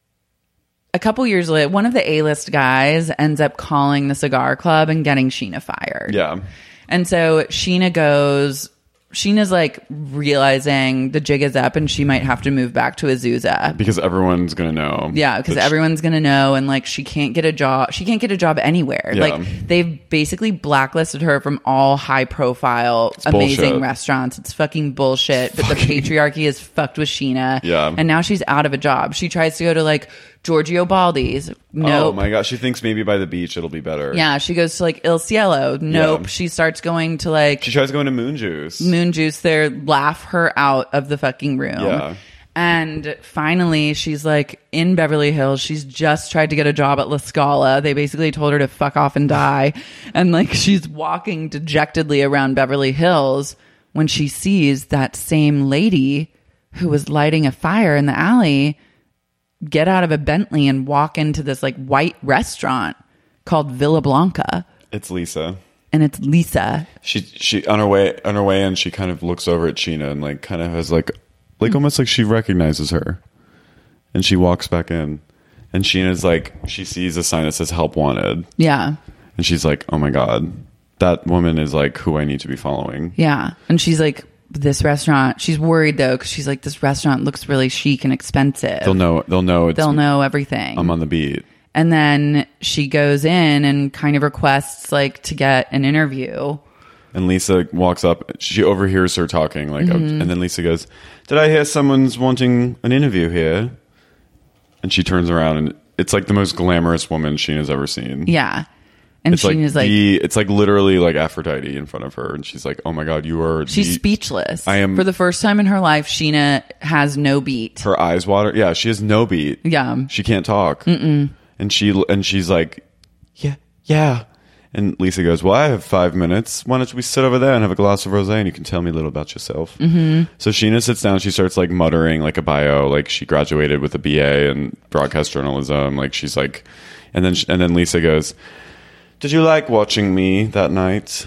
a couple years later, one of the A-list guys ends up calling the cigar club and getting Sheena fired.
Yeah.
And so Sheena goes, Sheena's like realizing the jig is up and she might have to move back to Azusa.
Because everyone's gonna know.
Yeah, because
that she-
everyone's gonna know, and like she can't get a job. She can't get a job anywhere.
Yeah.
Like they've basically blacklisted her from all high profile, amazing
bullshit.
restaurants. It's fucking bullshit. But the patriarchy is fucked with Sheena.
Yeah.
and now she's out of a job. She tries to go to like Giorgio Baldi's.
Oh
Nope.
my gosh, she thinks maybe by the beach it'll be better.
Yeah, she goes to like Il Cielo. Nope.
Yeah.
She starts going to like
She tries going to Moon Juice.
Moon Juice. There, laugh her out of the fucking room.
Yeah.
And finally, she's like in Beverly Hills. She's just tried to get a job at La Scala. They basically told her to fuck off and die. And like she's walking dejectedly around Beverly Hills when she sees that same lady who was lighting a fire in the alley get out of a Bentley and walk into this like white restaurant called Villa Blanca.
It's Lisa.
And it's Lisa.
She she on her way on her way in, she kind of looks over at Sheena and like kind of has like like almost like she recognizes her. And she walks back in. And Sheena's like, she sees a sign that says help wanted.
Yeah.
And she's like, oh my God, that woman is like who I need to be following.
Yeah. And she's like, this restaurant, she's worried though, because she's like, this restaurant looks really chic and expensive.
They'll know they'll know it's
They'll know everything.
I'm on the beat.
And then she goes in and kind of requests like to get an interview.
And Lisa walks up. She overhears her talking, like,
Mhm.
and then Lisa goes, "Did I hear someone's wanting an interview here?" And she turns around, and it's like the most glamorous woman Sheena's ever seen.
Yeah. And
it's
Sheena's like,
the, it's like literally like Aphrodite in front of her, and she's like, "Oh my God, you are."
she's
the,
speechless.
I am
For the first time in her life, Sheena has no beat.
Her eyes water. Yeah, she has no beat.
Yeah.
She can't talk.
Mm-mm.
And she and she's like, "Yeah, yeah." And Lisa goes, "Well, I have five minutes. Why don't we sit over there and have a glass of rosé, and you can tell me a little about yourself."
Mm-hmm.
So Sheena sits down. She starts like muttering like a bio, like she graduated with a B A in broadcast journalism. Like she's like, and then and then Lisa goes, did you like watching me that night?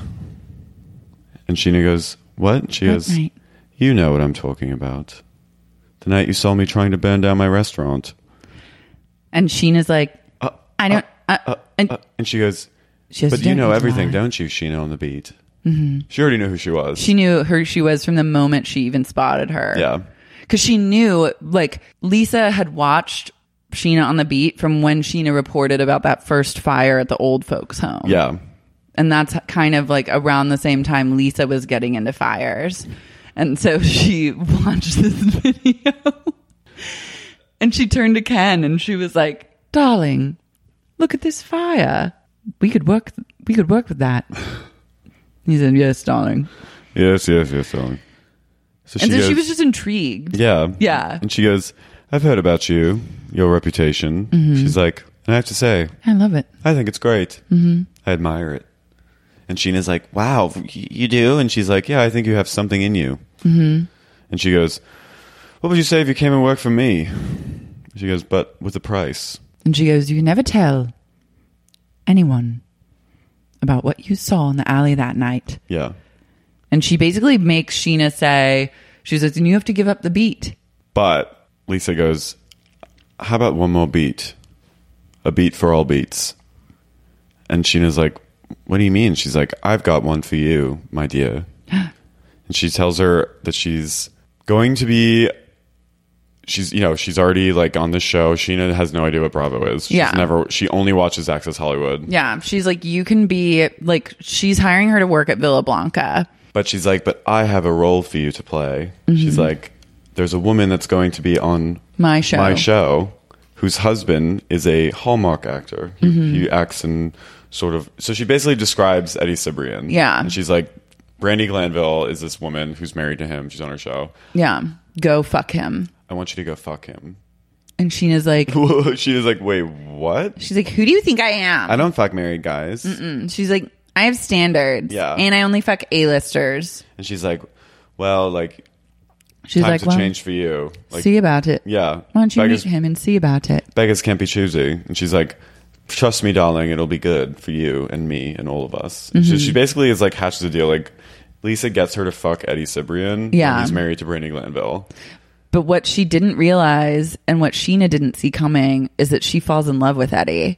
And Sheena goes, what? She
What
goes,
night?
you know what I'm talking about. The night you saw me trying to burn down my restaurant.
And Sheena's like,
Uh,
I don't. Uh,
Uh,
and
uh, and she goes,
she goes,
but you
"Don't
know
need to
everything,
lie."
don't you, Sheena on the beat? Mm-hmm. She already knew who she was.
She knew who she was from the moment she even spotted her.
Yeah.
Because she knew, like, Lisa had watched Sheena on the beat from when Sheena reported about that first fire at the old folks' home.
Yeah.
And that's kind of like around the same time Lisa was getting into fires. And so she watched this video. And she turned to Ken and she was like, darling, look at this fire. We could work we could work with that. He said, yes, darling.
Yes, yes, yes, darling. So
And so
goes,
she was just intrigued.
Yeah.
Yeah.
And she goes, I've heard about you, your reputation.
Mhm.
She's like, and I have to say,
I love it.
I think it's great.
Mhm.
I admire it. And Sheena's like, wow, y- you do? And she's like, yeah, I think you have something in you.
Mm-hmm.
And she goes, what would you say if you came and worked for me? She goes, but with a price.
And she goes, you can never tell anyone about what you saw in the alley that night.
Yeah.
And she basically makes Sheena say, she says, and you have to give up the beat.
But Lisa goes, how about one more beat? A beat for all beats. And Sheena's like, what do you mean? She's like, I've got one for you, my dear. And she tells her that she's going to be, she's, you know, she's already like on the show. Sheena has no idea what Bravo is. She's
Yeah.
never, she only watches Access Hollywood.
Yeah. She's like, you can be, like, she's hiring her to work at Villa Blanca.
But she's like, but I have a role for you to play. She's like, there's a woman that's going to be on
My show.
my show whose husband is a Hallmark actor. He,
Mhm.
he acts in sort of, so she basically describes Eddie Cibrian.
Yeah.
And she's like, Brandy Glanville is this woman who's married to him. She's on her show.
Yeah. Go fuck him.
I want you to go fuck him.
And Sheena's like,
She is like, wait, what?
she's like, who do you think I am?
I don't fuck married guys.
Mm-mm. She's like, I have standards.
Yeah.
And I only fuck A-listers.
And she's like, well, like,
She's
times
like,
have
well,
changed for you. Like,
see about it.
Yeah.
Why don't you
Beggars,
meet him and see about it?
beggars can't be choosy. And she's like, trust me, darling, it'll be good for you and me and all of us. And So
Mhm.
she basically is like, hatches a deal. Like, Lisa gets her to fuck Eddie Cibrian.
Yeah.
When he's married to Brandy Glanville.
But what she didn't realize and what Sheena didn't see coming is that she falls in love with Eddie.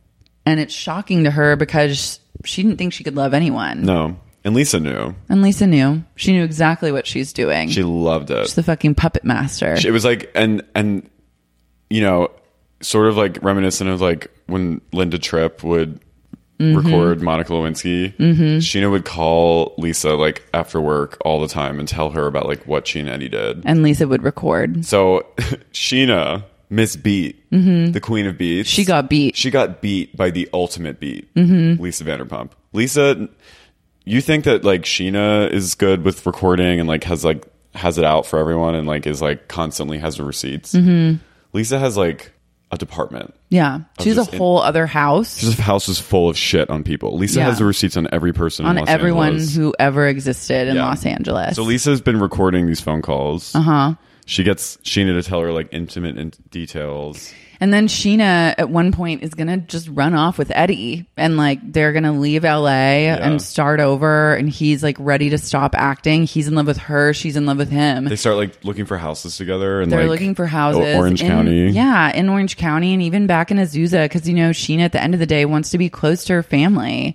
And it's shocking to her because she didn't think she could love anyone.
No. And Lisa knew.
And Lisa knew. She knew exactly what she's doing.
She loved it.
She's the fucking puppet master.
It was like, and, and, you know, sort of like reminiscent of like when Linda Tripp would
Mhm.
record Monica Lewinsky.
Mhm.
Sheena would call Lisa like after work all the time and tell her about like what she and Eddie did.
And Lisa would record.
So Sheena, Miss Beat,
Mhm.
the queen of beats.
She got beat.
She got beat by the ultimate beat,
Mhm.
Lisa Vanderpump. Lisa, you think that like Sheena is good with recording and like has like has it out for everyone and like is like constantly has the receipts.
Mhm.
Lisa has like a department.
Yeah.
of
She's a
just in-
whole other house
She's a house is full of shit on people. Lisa
Yeah.
has the receipts on every person in
on
Los
everyone
Angeles.
who ever existed in
Yeah.
Los Angeles.
So Lisa's been recording these phone calls.
Uh huh.
She gets Sheena to tell her like intimate in- details.
And then Sheena at one point is going to just run off with Eddie and like they're going to leave L A and start over and he's like ready to stop acting. He's in love with her. She's in love with him.
They start like looking for houses together and
They're
like,
looking for houses.
O- Orange
in-
County.
Yeah, in Orange County and even back in Azusa because, you know, Sheena at the end of the day wants to be close to her family.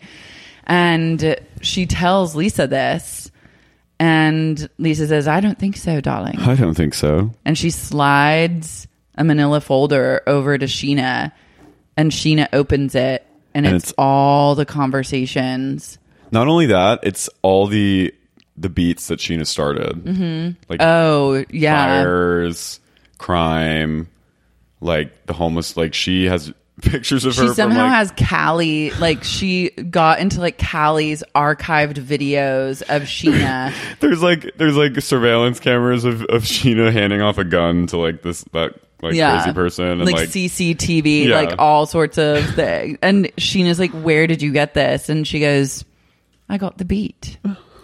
And she tells Lisa this. And Lisa says, I don't think so, darling.
I don't think so.
And she slides a manila folder over to Sheena. And Sheena opens it. And,
And
it's,
it's-
all the conversations.
Not only that, it's all the the beats that Sheena started.
Mhm.
Like
Oh, yeah.
fires, crime, like the homeless. Like she has pictures of
She
her. from,
somehow
like,
has Callie, like she got into like Callie's archived videos of Sheena.
There's like there's like surveillance cameras of, of Sheena handing off a gun to like this that like crazy person and
like,
like,
C C T V,
Yeah.
like all sorts of things. And Sheena's like, where did you get this? And she goes, I got the beat.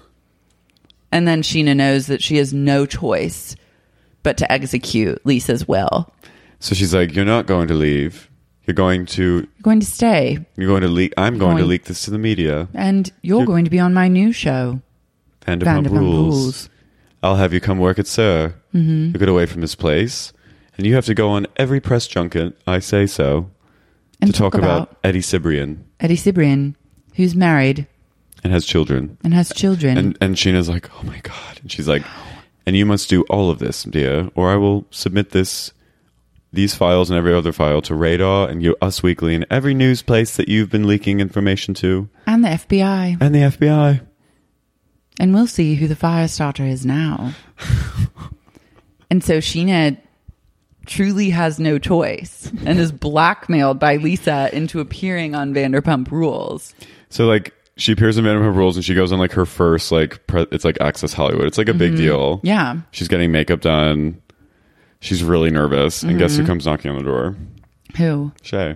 And then Sheena knows that she has no choice but to execute Lisa's will.
So she's like, you're not going to leave. You're going to
You're going to stay.
You're going to leak. I'm going,
Going-
to leak this to the media.
And you're,
You're-
going to be on my new show.
Vanderpump,
Vanderpump
rules.
Rules.
I'll have you come work at Sir.
Mhm.
You get away from this place, and you have to go on every press junket. I say so.
And
to talk,
talk
about,
about-
Eddie Cibrian
Eddie Cibrian, who's married
and has children.
and has children.
And and Sheena's like, oh my god. And she's like, and you must do all of this, dear, or I will submit this, these files and every other file to Radar and you, Us Weekly and every news place that you've been leaking information to,
and the F B I.
and the F B I.
And we'll see who the fire starter is now. And so Sheena truly has no choice and is blackmailed by Lisa into appearing on Vanderpump Rules.
So like she appears in Vanderpump Rules and she goes on like her first like pre- it's like Access Hollywood. It's like a big
Mhm.
deal.
Yeah.
She's getting makeup done. She's really nervous. And guess who
Mhm.
comes knocking on the door?
Who?
Shay.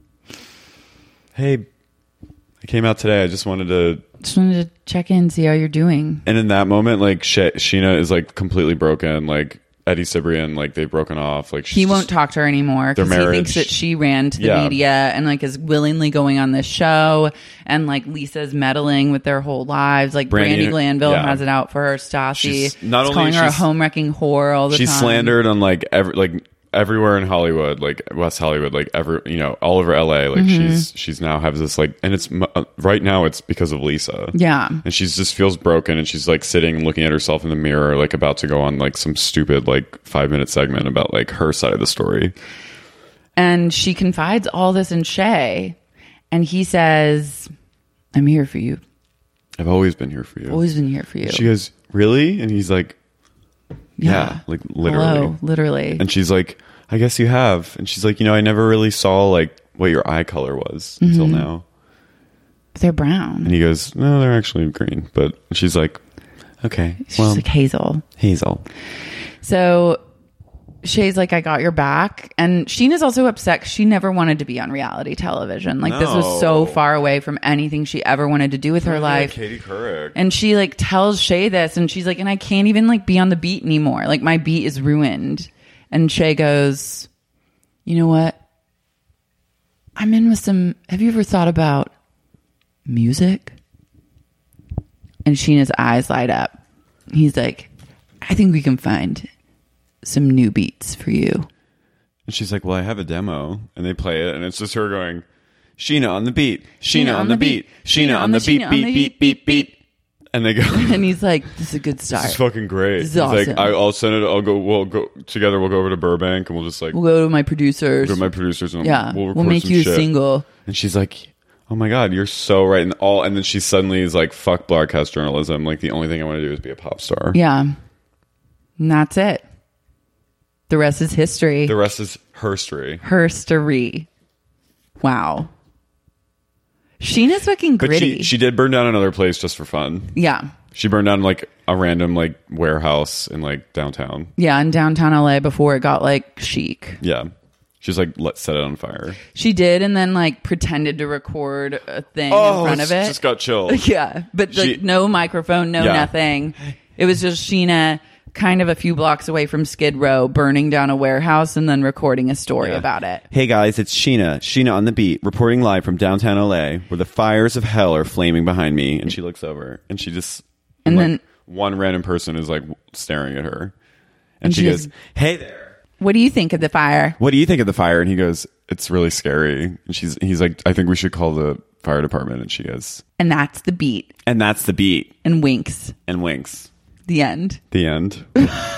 Hey, I came out today. I just wanted to.
Just wanted to check in, see how you're doing.
And in that moment, like Shay, Sheena is like completely broken. Like Eddie Cibrian, like they've broken off. Like she's
He won't
just-
talk to her anymore
their
because he
marriage-
thinks that she ran to the
Yeah.
media and like is willingly going on this show, and like Lisa's meddling with their whole lives. Like
Brandy-
Brandy, Glanville
yeah.
has it out for her. Stassi
She's- not
is
only
calling her a
she's-
home wrecking whore all the
she's
time.
slandered on like every like everywhere in Hollywood, like West Hollywood, like every you know all over L A. Like
Mhm.
she's she's now has this like, and it's mu- uh, right now it's because of Lisa.
Yeah.
and she's just feels broken, and she's like sitting and looking at herself in the mirror, like about to go on like some stupid like five minute segment about like her side of the story.
And she confides all this in Shay, and he says, "I'm here for you.
I've always been here for you.
Always been here for you."
She goes, really? And he's like, yeah,
Yeah.
like literally.
Hello, literally.
And she's like, I guess you have. And she's like, you know, I never really saw like what your eye color was until
Mhm.
now.
But they're brown.
And he goes, no, they're actually green. But she's like, okay,
She's
well,
like hazel.
Hazel.
So Shay's like, I got your back. And Sheena's also upset 'cause she never wanted to be on reality television. Like this was so
No.
far away from anything she ever wanted to do with her life.
Katie Couric.
And she like tells Shay this, and she's like, and I can't even like be on the beat anymore. Like my beat is ruined. And Shay goes, you know what? I'm in with some, have you ever thought about music? And Sheena's eyes light up. He's like, I think we can find some new beats for you.
And she's like, well, I have a demo. And they play it. And it's just her going, Sheena on the beat. Sheena, on the beat. Sheena on the beat,
Sheena on
beat,
the
beat, beat, beat. And they go,
And he's like, this is a good start.
this is fucking great.
This is
He's
awesome.
like, I, I'll send it. I'll go. We'll go together. We'll go over to Burbank and we'll just like
We'll go to my producers.
go to my producers and
Yeah,
we'll,
we'll
record
make
some
you a
shit.
single.
And she's like, oh my god, you're so right. And all. And then she suddenly is like, fuck broadcast journalism. Like the only thing I want to do is be a pop star.
Yeah. And that's it. The rest is history.
The rest is herstory.
Herstory. Wow. Sheena's fucking
But
gritty.
she she did burn down another place just for fun.
yeah.
She burned down like a random like warehouse in like downtown.
Yeah, in downtown L A before it got like chic.
Yeah. She's like, let's set it on fire.
She did, and then like pretended to record a thing
Oh,
in front of it.
just got chilled.
Yeah, but like
She-
no microphone, no
Yeah.
nothing. It was just Sheena kind of a few blocks away from Skid Row burning down a warehouse and then recording a story
Yeah.
about it.
Hey guys, it's Sheena. Sheena on the beat, reporting live from downtown L A, where the fires of hell are flaming behind me. And she looks over, and she just
And
like,
then-
one random person is like staring at her, and,
And
she
she
goes,
goes-
"Hey there,
What do you think of the fire?
what do you think of the fire?" And he goes, "It's really scary." And she's he's like, "I think we should call the fire department." And she goes,
And that's the beat.
"And that's the beat."
And winks.
And winks.
The end.
The end.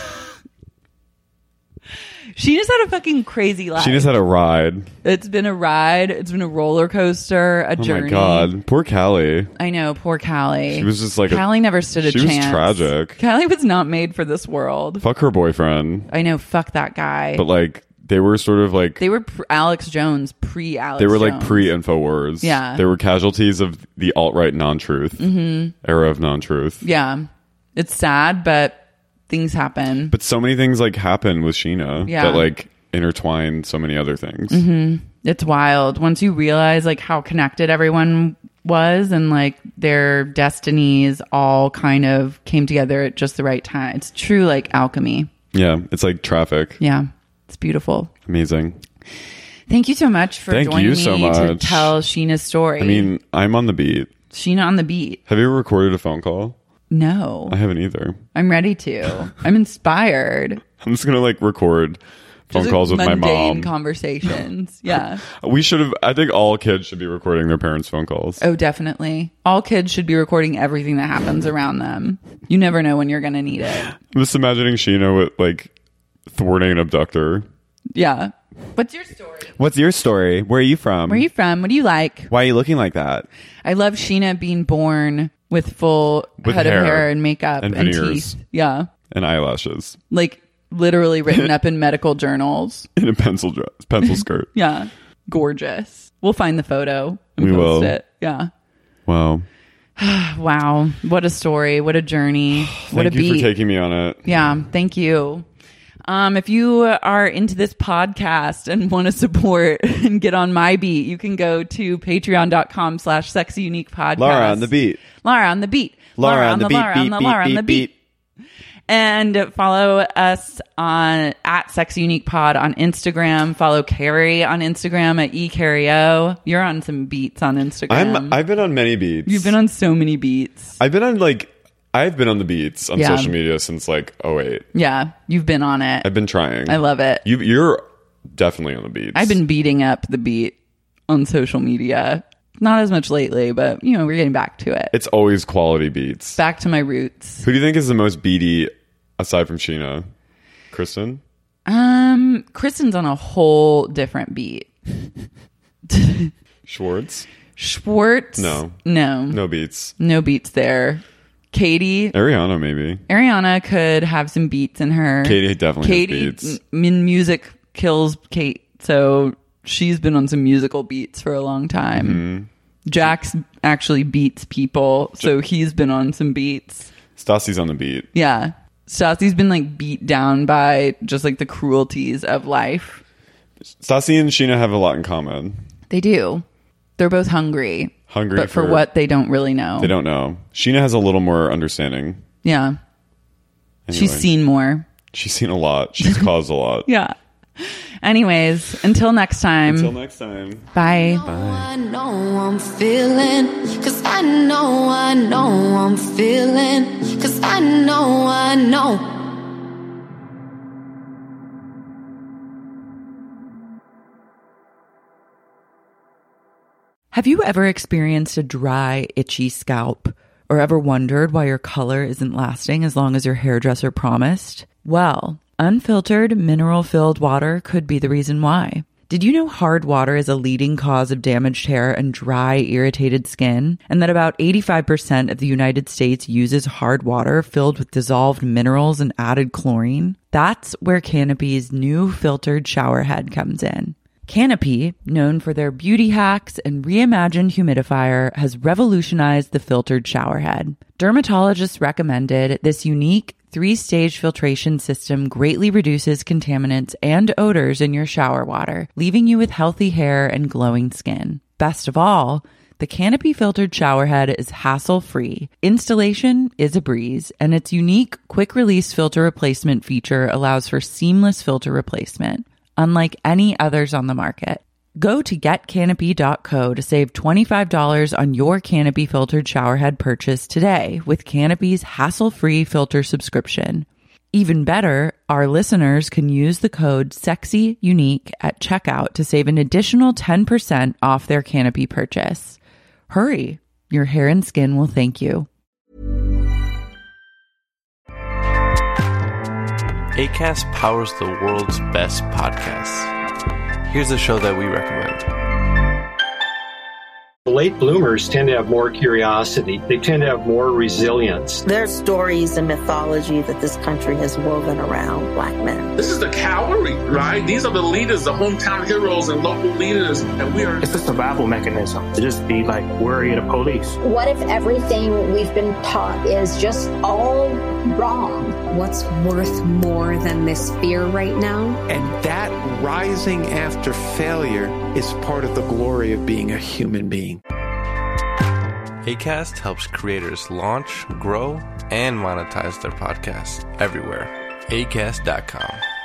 She just had a fucking crazy life.
She just had a ride.
It's been a ride. It's been a roller coaster, a
Oh
journey.
my god, poor Callie.
I know, poor Callie.
She was just like a-
Callie never stood a
she was
chance.
tragic.
Callie was not made for this world.
Fuck her boyfriend.
I know, fuck that guy.
But like they were sort of like
they were pr- Alex Jones, pre Alex.
they were like
Jones.
pre Infowars.
Yeah.
They were casualties of the alt right non truth
Mhm.
era of non truth.
Yeah, it's sad, but things happen.
But so many things like happen with Sheena
Yeah.
that like intertwine so many other things.
hmm It's wild once you realize like how connected everyone was and like their destinies all kind of came together at just the right time. It's true like alchemy.
Yeah, it's like traffic.
Yeah, it's beautiful.
Amazing.
Thank you so much for
Thank
joining
you
me
so
to
much.
tell Sheena's story.
I mean, I'm on the beat.
Sheena on the beat.
Have you ever recorded a phone call?
No.
I haven't either.
I'm ready to. I'm inspired.
I'm just going to like record phone
Just
calls with my
mundane
mom.
conversations. Yeah.
We should have, I think all kids should be recording their parents' phone calls.
Oh, definitely. All kids should be recording everything that happens around them. You never know when you're going to need it.
I'm just imagining Sheena with like thwarting an abductor.
Yeah. What's your story?
What's your story? Where are you from?
Where are you from? What do you like?
Why are you looking like that?
I love Sheena being born with full
With
head
hair
of hair and makeup
and
and,
veneers.
teeth. Yeah.
And eyelashes.
Like literally written up in medical journals.
In a pencil dress, pencil skirt.
Yeah. Gorgeous. We'll find the photo and
We
post
will.
it. Yeah.
Wow.
Wow. What a story. What a journey. What
Thank
a
you
beat.
for taking me on it.
Yeah. Thank you. Um, if you are into this podcast and want to support and get on my beat, you can go to patreon.com slash sexy unique podcast.
Laura on the beat.
Laura on the beat.
Laura on the beat,
Laura on
beat,
the
beat,
Laura on
beat,
the beat. And follow us on at Sexy Unique Pod on Instagram. Follow Carrie on Instagram at eCarrieO. You're on some beats on Instagram.
I'm, I've been on many beats.
You've been on so many beats.
I've been on like, I've been on the beats on
Yeah.
social media since like oh eight.
Yeah, you've been on it.
I've been trying.
I love it.
You, you're definitely on the beats.
I've been beating up the beat on social media. Not as much lately, but you know, we're getting back to it.
It's always quality beats.
Back to my roots.
Who do you think is the most beaty aside from Sheena? Kristen?
Um, Kristen's on a whole different beat.
Schwartz?
Schwartz?
No.
No.
No beats.
No beats there. Katie?
Ariana, maybe.
Ariana could have some beats in her.
Katie definitely
Katie,
has beats.
m- in music kills Kate, so she's been on some musical beats for a long time.
Mm-hmm.
Jax actually beats people, so he's been on some beats.
Stassi's on the beat.
Yeah. Stassi's been like beat down by just like the cruelties of life.
Stassi and Sheena have a lot in common.
They do. They're both hungry.
Hungry
but for,
for-
what they don't really know.
They don't know. Sheena has a little more understanding.
Yeah.
Anyway.
She's seen more.
She's seen a lot. She's caused a lot.
Yeah. Anyways, until next time.
Until next time.
Bye.
I know I'm feeling, cause I know, I know I'm feeling, cause I know, I know.
Have you ever experienced a dry, itchy scalp? Or ever wondered why your color isn't lasting as long as your hairdresser promised? Well, unfiltered, mineral-filled water could be the reason why. Did you know hard water is a leading cause of damaged hair and dry, irritated skin? And that about eighty-five percent of the United States uses hard water filled with dissolved minerals and added chlorine? That's where Canopy's new filtered shower head comes in. Canopy, known for their beauty hacks and reimagined humidifier, has revolutionized the filtered shower head. Dermatologists recommended this unique three-stage filtration system greatly reduces contaminants and odors in your shower water, leaving you with healthy hair and glowing skin. Best of all, the Canopy filtered shower head is hassle-free. Installation is a breeze, and its unique quick-release filter replacement feature allows for seamless filter replacement, unlike any others on the market. Go to get canopy dot co to save twenty-five dollars on your Canopy filtered showerhead purchase today with Canopy's hassle-free filter subscription. Even better, our listeners can use the code SEXYUNIQUE at checkout to save an additional ten percent off their Canopy purchase. Hurry, your hair and skin will thank you.
Acast powers the world's best podcasts. Here's a show that we recommend.
Late bloomers tend to have more curiosity. They tend to have more resilience.
There's stories and mythology that this country has woven around black men.
This is the cavalry, right? These are the leaders, the hometown heroes and local leaders, and we are...
It's a survival mechanism to just be like worried of police.
What if everything we've been taught is just all wrong?
What's worth more than this fear right now?
And that rising after failure is part of the glory of being a human being.
Acast helps creators launch, grow, and monetize their podcasts everywhere. acast dot com.